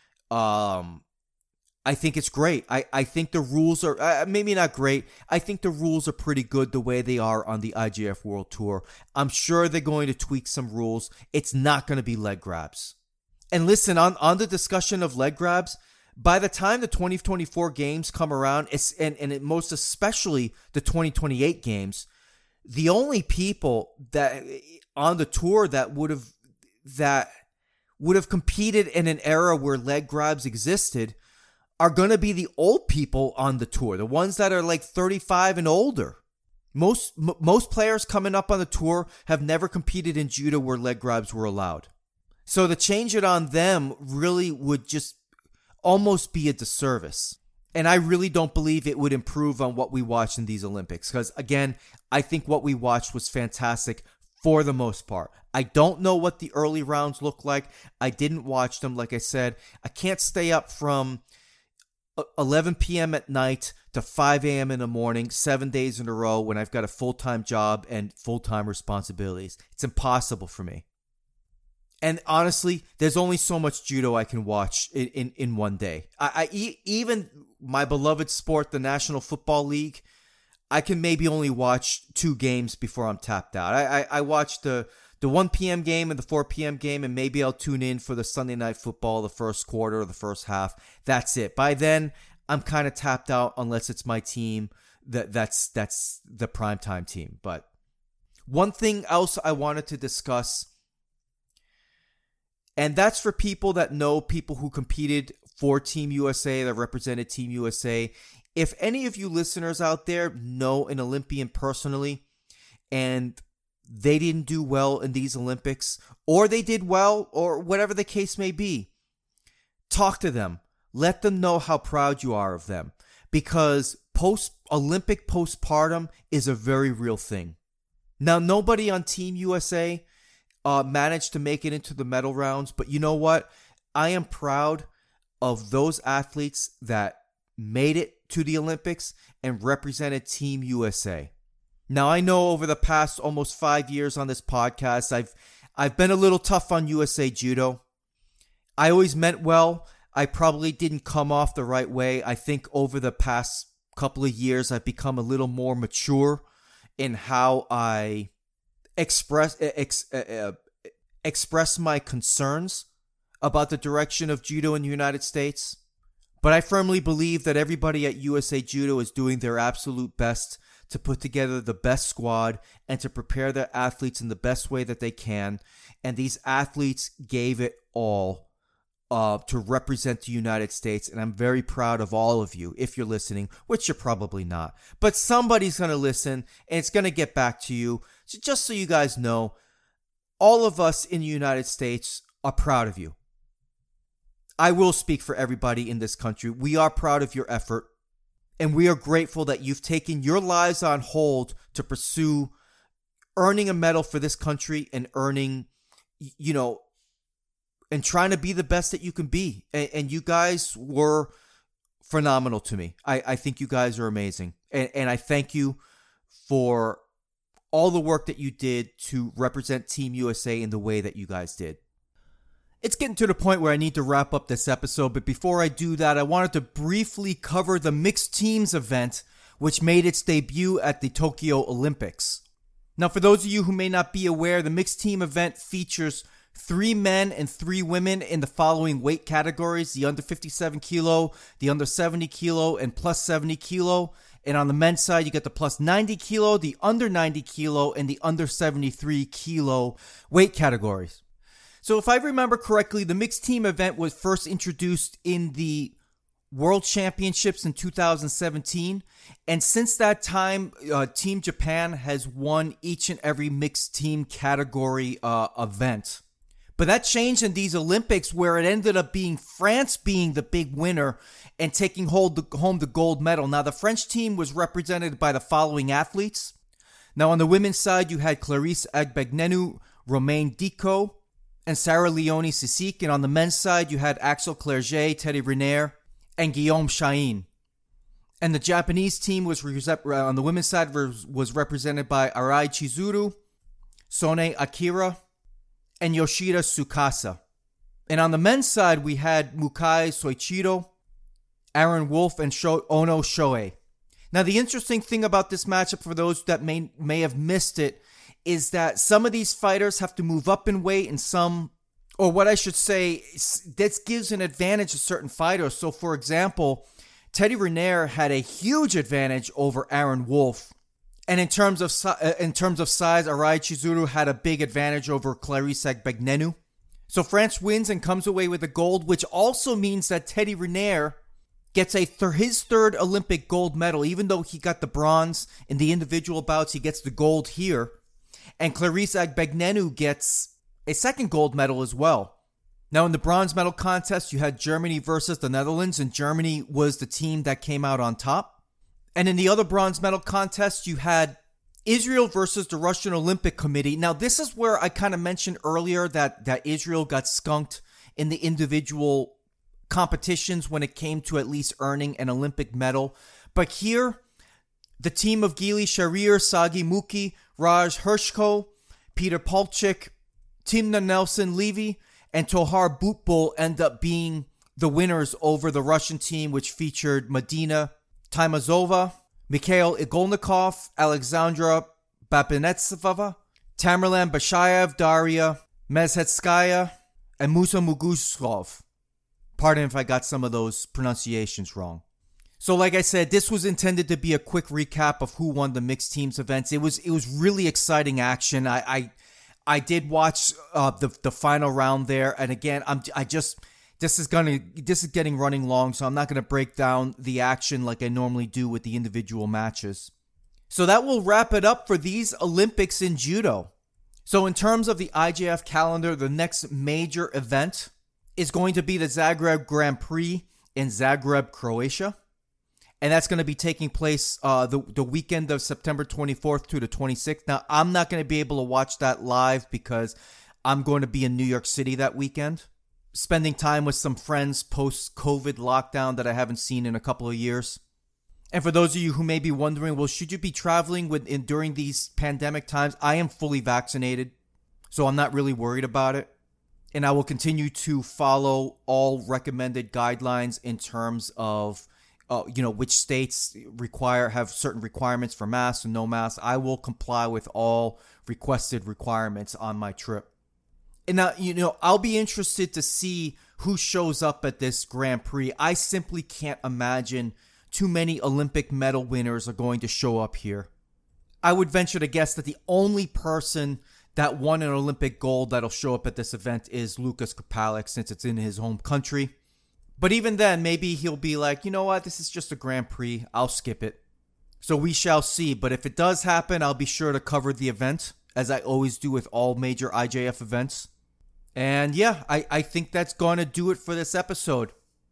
I think it's great. I think the rules are maybe not great. I think the rules are pretty good the way they are on the IJF World Tour. I'm sure they're going to tweak some rules. It's not going to be leg grabs. And listen, on the discussion of leg grabs, by the time the 2024 games come around, most especially the 2028 games, the only people that on the tour that would have competed in an era where leg grabs existed are going to be the old people on the tour, the ones that are like 35 and older. Most players coming up on the tour have never competed in judo where leg grabs were allowed. So to change it on them really would just almost be a disservice. And I really don't believe it would improve on what we watched in these Olympics. Because again, I think what we watched was fantastic for the most part. I don't know what the early rounds look like. I didn't watch them. Like I said, I can't stay up from 11 p.m. at night to 5 a.m. in the morning, 7 days in a row when I've got a full-time job and full-time responsibilities. It's impossible for me. And honestly, there's only so much judo I can watch in one day. Even my beloved sport, the National Football League, I can maybe only watch 2 games before I'm tapped out. I watch the 1 p.m. game and the 4 p.m. game, and maybe I'll tune in for the Sunday Night Football, the first quarter or the first half. That's it. By then, I'm kind of tapped out unless it's my team. That's the primetime team. But one thing else I wanted to discuss, and that's for people that know people who competed for Team USA, that represented Team USA. If any of you listeners out there know an Olympian personally, and they didn't do well in these Olympics, or they did well, or whatever the case may be, talk to them. Let them know how proud you are of them, because Olympic postpartum is a very real thing. Now, nobody on Team USA managed to make it into the medal rounds, but you know what? I am proud of those athletes that made it to the Olympics and represented Team USA. Now, I know over the past almost 5 years on this podcast, I've been a little tough on USA Judo. I always meant well. I probably didn't come off the right way. I think over the past couple of years, I've become a little more mature in how I express express my concerns about the direction of judo in the United States. But I firmly believe that everybody at USA Judo is doing their absolute best to put together the best squad and to prepare their athletes in the best way that they can. And these athletes gave it all to represent the United States. And I'm very proud of all of you, if you're listening, which you're probably not. But somebody's going to listen, and it's going to get back to you. So just so you guys know, all of us in the United States are proud of you. I will speak for everybody in this country. We are proud of your effort, and we are grateful that you've taken your lives on hold to pursue earning a medal for this country and earning, and trying to be the best that you can be. And you guys were phenomenal to me. I think you guys are amazing. And I thank you for all the work that you did to represent Team USA in the way that you guys did. It's getting to the point where I need to wrap up this episode, but before I do that, I wanted to briefly cover the mixed teams event, which made its debut at the Tokyo Olympics. Now, for those of you who may not be aware, the mixed team event features 3 men and 3 women in the following weight categories: the under 57 kilo, the under 70 kilo, and plus 70 kilo. And on the men's side, you get the plus 90 kilo, the under 90 kilo, and the under 73 kilo weight categories. So if I remember correctly, the mixed team event was first introduced in the World Championships in 2017. And since that time, Team Japan has won each and every mixed team category event. But that changed in these Olympics, where it ended up being France being the big winner and taking home the gold medal. Now, the French team was represented by the following athletes. Now, on the women's side, you had Clarisse Agbegnenu, Romain Dicot, and Sarah Leone Sissik. And on the men's side, you had Axel Clerget, Teddy Riner, and Guillaume Chain. And the Japanese team was on the women's side was represented by Arai Chizuru, Sone Akira, and Yoshida Tsukasa. And on the men's side, we had Mukai Soichiro, Aaron Wolf, and Ono Shoei. Now, the interesting thing about this matchup, for those that may have missed it, is that some of these fighters have to move up in weight, and some, or what I should say, this gives an advantage to certain fighters. So, for example, Teddy Riner had a huge advantage over Aaron Wolf. And in terms of size, Arai Chizuru had a big advantage over Clarisse Agbegnenu. So France wins and comes away with the gold, which also means that Teddy Riner gets his third Olympic gold medal. Even though he got the bronze in the individual bouts, he gets the gold here. And Clarisse Agbegnenu gets a second gold medal as well. Now, in the bronze medal contest, you had Germany versus the Netherlands, and Germany was the team that came out on top. And in the other bronze medal contest, you had Israel versus the Russian Olympic Committee. Now, this is where I kind of mentioned earlier that Israel got skunked in the individual competitions when it came to at least earning an Olympic medal. But here, the team of Gili Sharir, Sagi Muki, Raj Hershko, Peter Palchik, Timna Nelson Levy, and Tohar Butbul end up being the winners over the Russian team, which featured Medina Taimazova, Mikhail Igolnikov, Alexandra Babinetsova, Tamerlan Bashayev, Daria Mezhetskaya, and Musa Muguslov. Pardon if I got some of those pronunciations wrong. So like I said, this was intended to be a quick recap of who won the mixed teams events. It was really exciting action. I did watch the final round there, and again, this is getting running long, so I'm not going to break down the action like I normally do with the individual matches. So that will wrap it up for these Olympics in judo. So in terms of the IJF calendar, the next major event is going to be the Zagreb Grand Prix in Zagreb, Croatia. And that's going to be taking place the weekend of September 24th to the 26th. Now, I'm not going to be able to watch that live because I'm going to be in New York City that weekend, spending time with some friends post-COVID lockdown that I haven't seen in a couple of years. And for those of you who may be wondering, well, should you be traveling during these pandemic times? I am fully vaccinated, so I'm not really worried about it. And I will continue to follow all recommended guidelines in terms of which states have certain requirements for masks and no masks. I will comply with all requested requirements on my trip. And now, I'll be interested to see who shows up at this Grand Prix. I simply can't imagine too many Olympic medal winners are going to show up here. I would venture to guess that the only person that won an Olympic gold that'll show up at this event is Lukas Krpálek, since it's in his home country. But even then, maybe he'll be like, you know what, this is just a Grand Prix, I'll skip it. So we shall see, but if it does happen, I'll be sure to cover the event, as I always do with all major IJF events. And yeah, I think that's going to do it for this episode.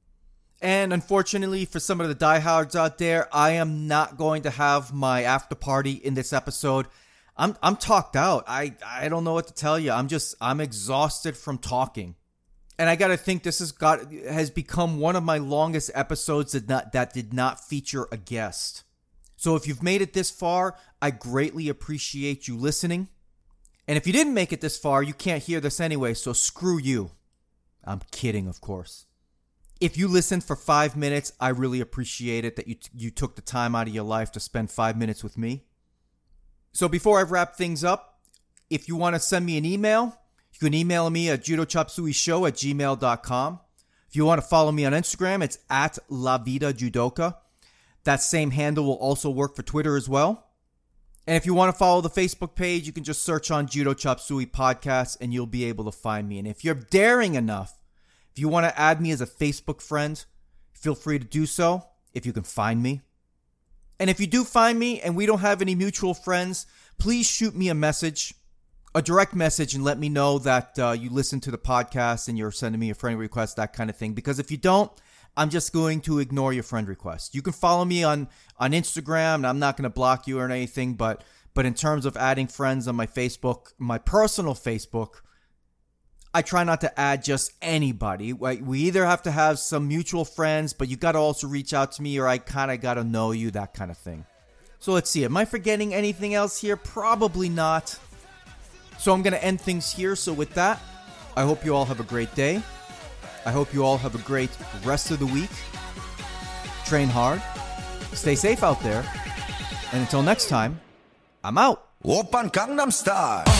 And unfortunately, for some of the diehards out there, I am not going to have my after party in this episode. I'm talked out. I don't know what to tell you. I'm exhausted from talking. And I gotta think this has become one of my longest episodes that did not feature a guest. So if you've made it this far, I greatly appreciate you listening. And if you didn't make it this far, you can't hear this anyway, so screw you. I'm kidding, of course. If you listened for 5 minutes, I really appreciate it that you took the time out of your life to spend 5 minutes with me. So before I wrap things up, if you want to send me an email, you can email me at judochopsuishow@gmail.com. If you want to follow me on Instagram, it's at LaVidaJudoka. That same handle will also work for Twitter as well. And if you want to follow the Facebook page, you can just search on Judo Chop Suey Podcast and you'll be able to find me. And if you're daring enough, if you want to add me as a Facebook friend, feel free to do so if you can find me. And if you do find me and we don't have any mutual friends, please shoot me a message, a direct message, and let me know that you listen to the podcast and you're sending me a friend request, that kind of thing. Because if you don't, I'm just going to ignore your friend request. You can follow me on Instagram, and I'm not going to block you or anything, but in terms of adding friends on my Facebook, my personal Facebook, I try not to add just anybody. We either have to have some mutual friends, but you got to also reach out to me, or I kind of got to know you, that kind of thing. So let's see. Am I forgetting anything else here? Probably not. So I'm going to end things here. So with that, I hope you all have a great day. I hope you all have a great rest of the week. Train hard. Stay safe out there. And until next time, I'm out. Oppan Gangnam Style.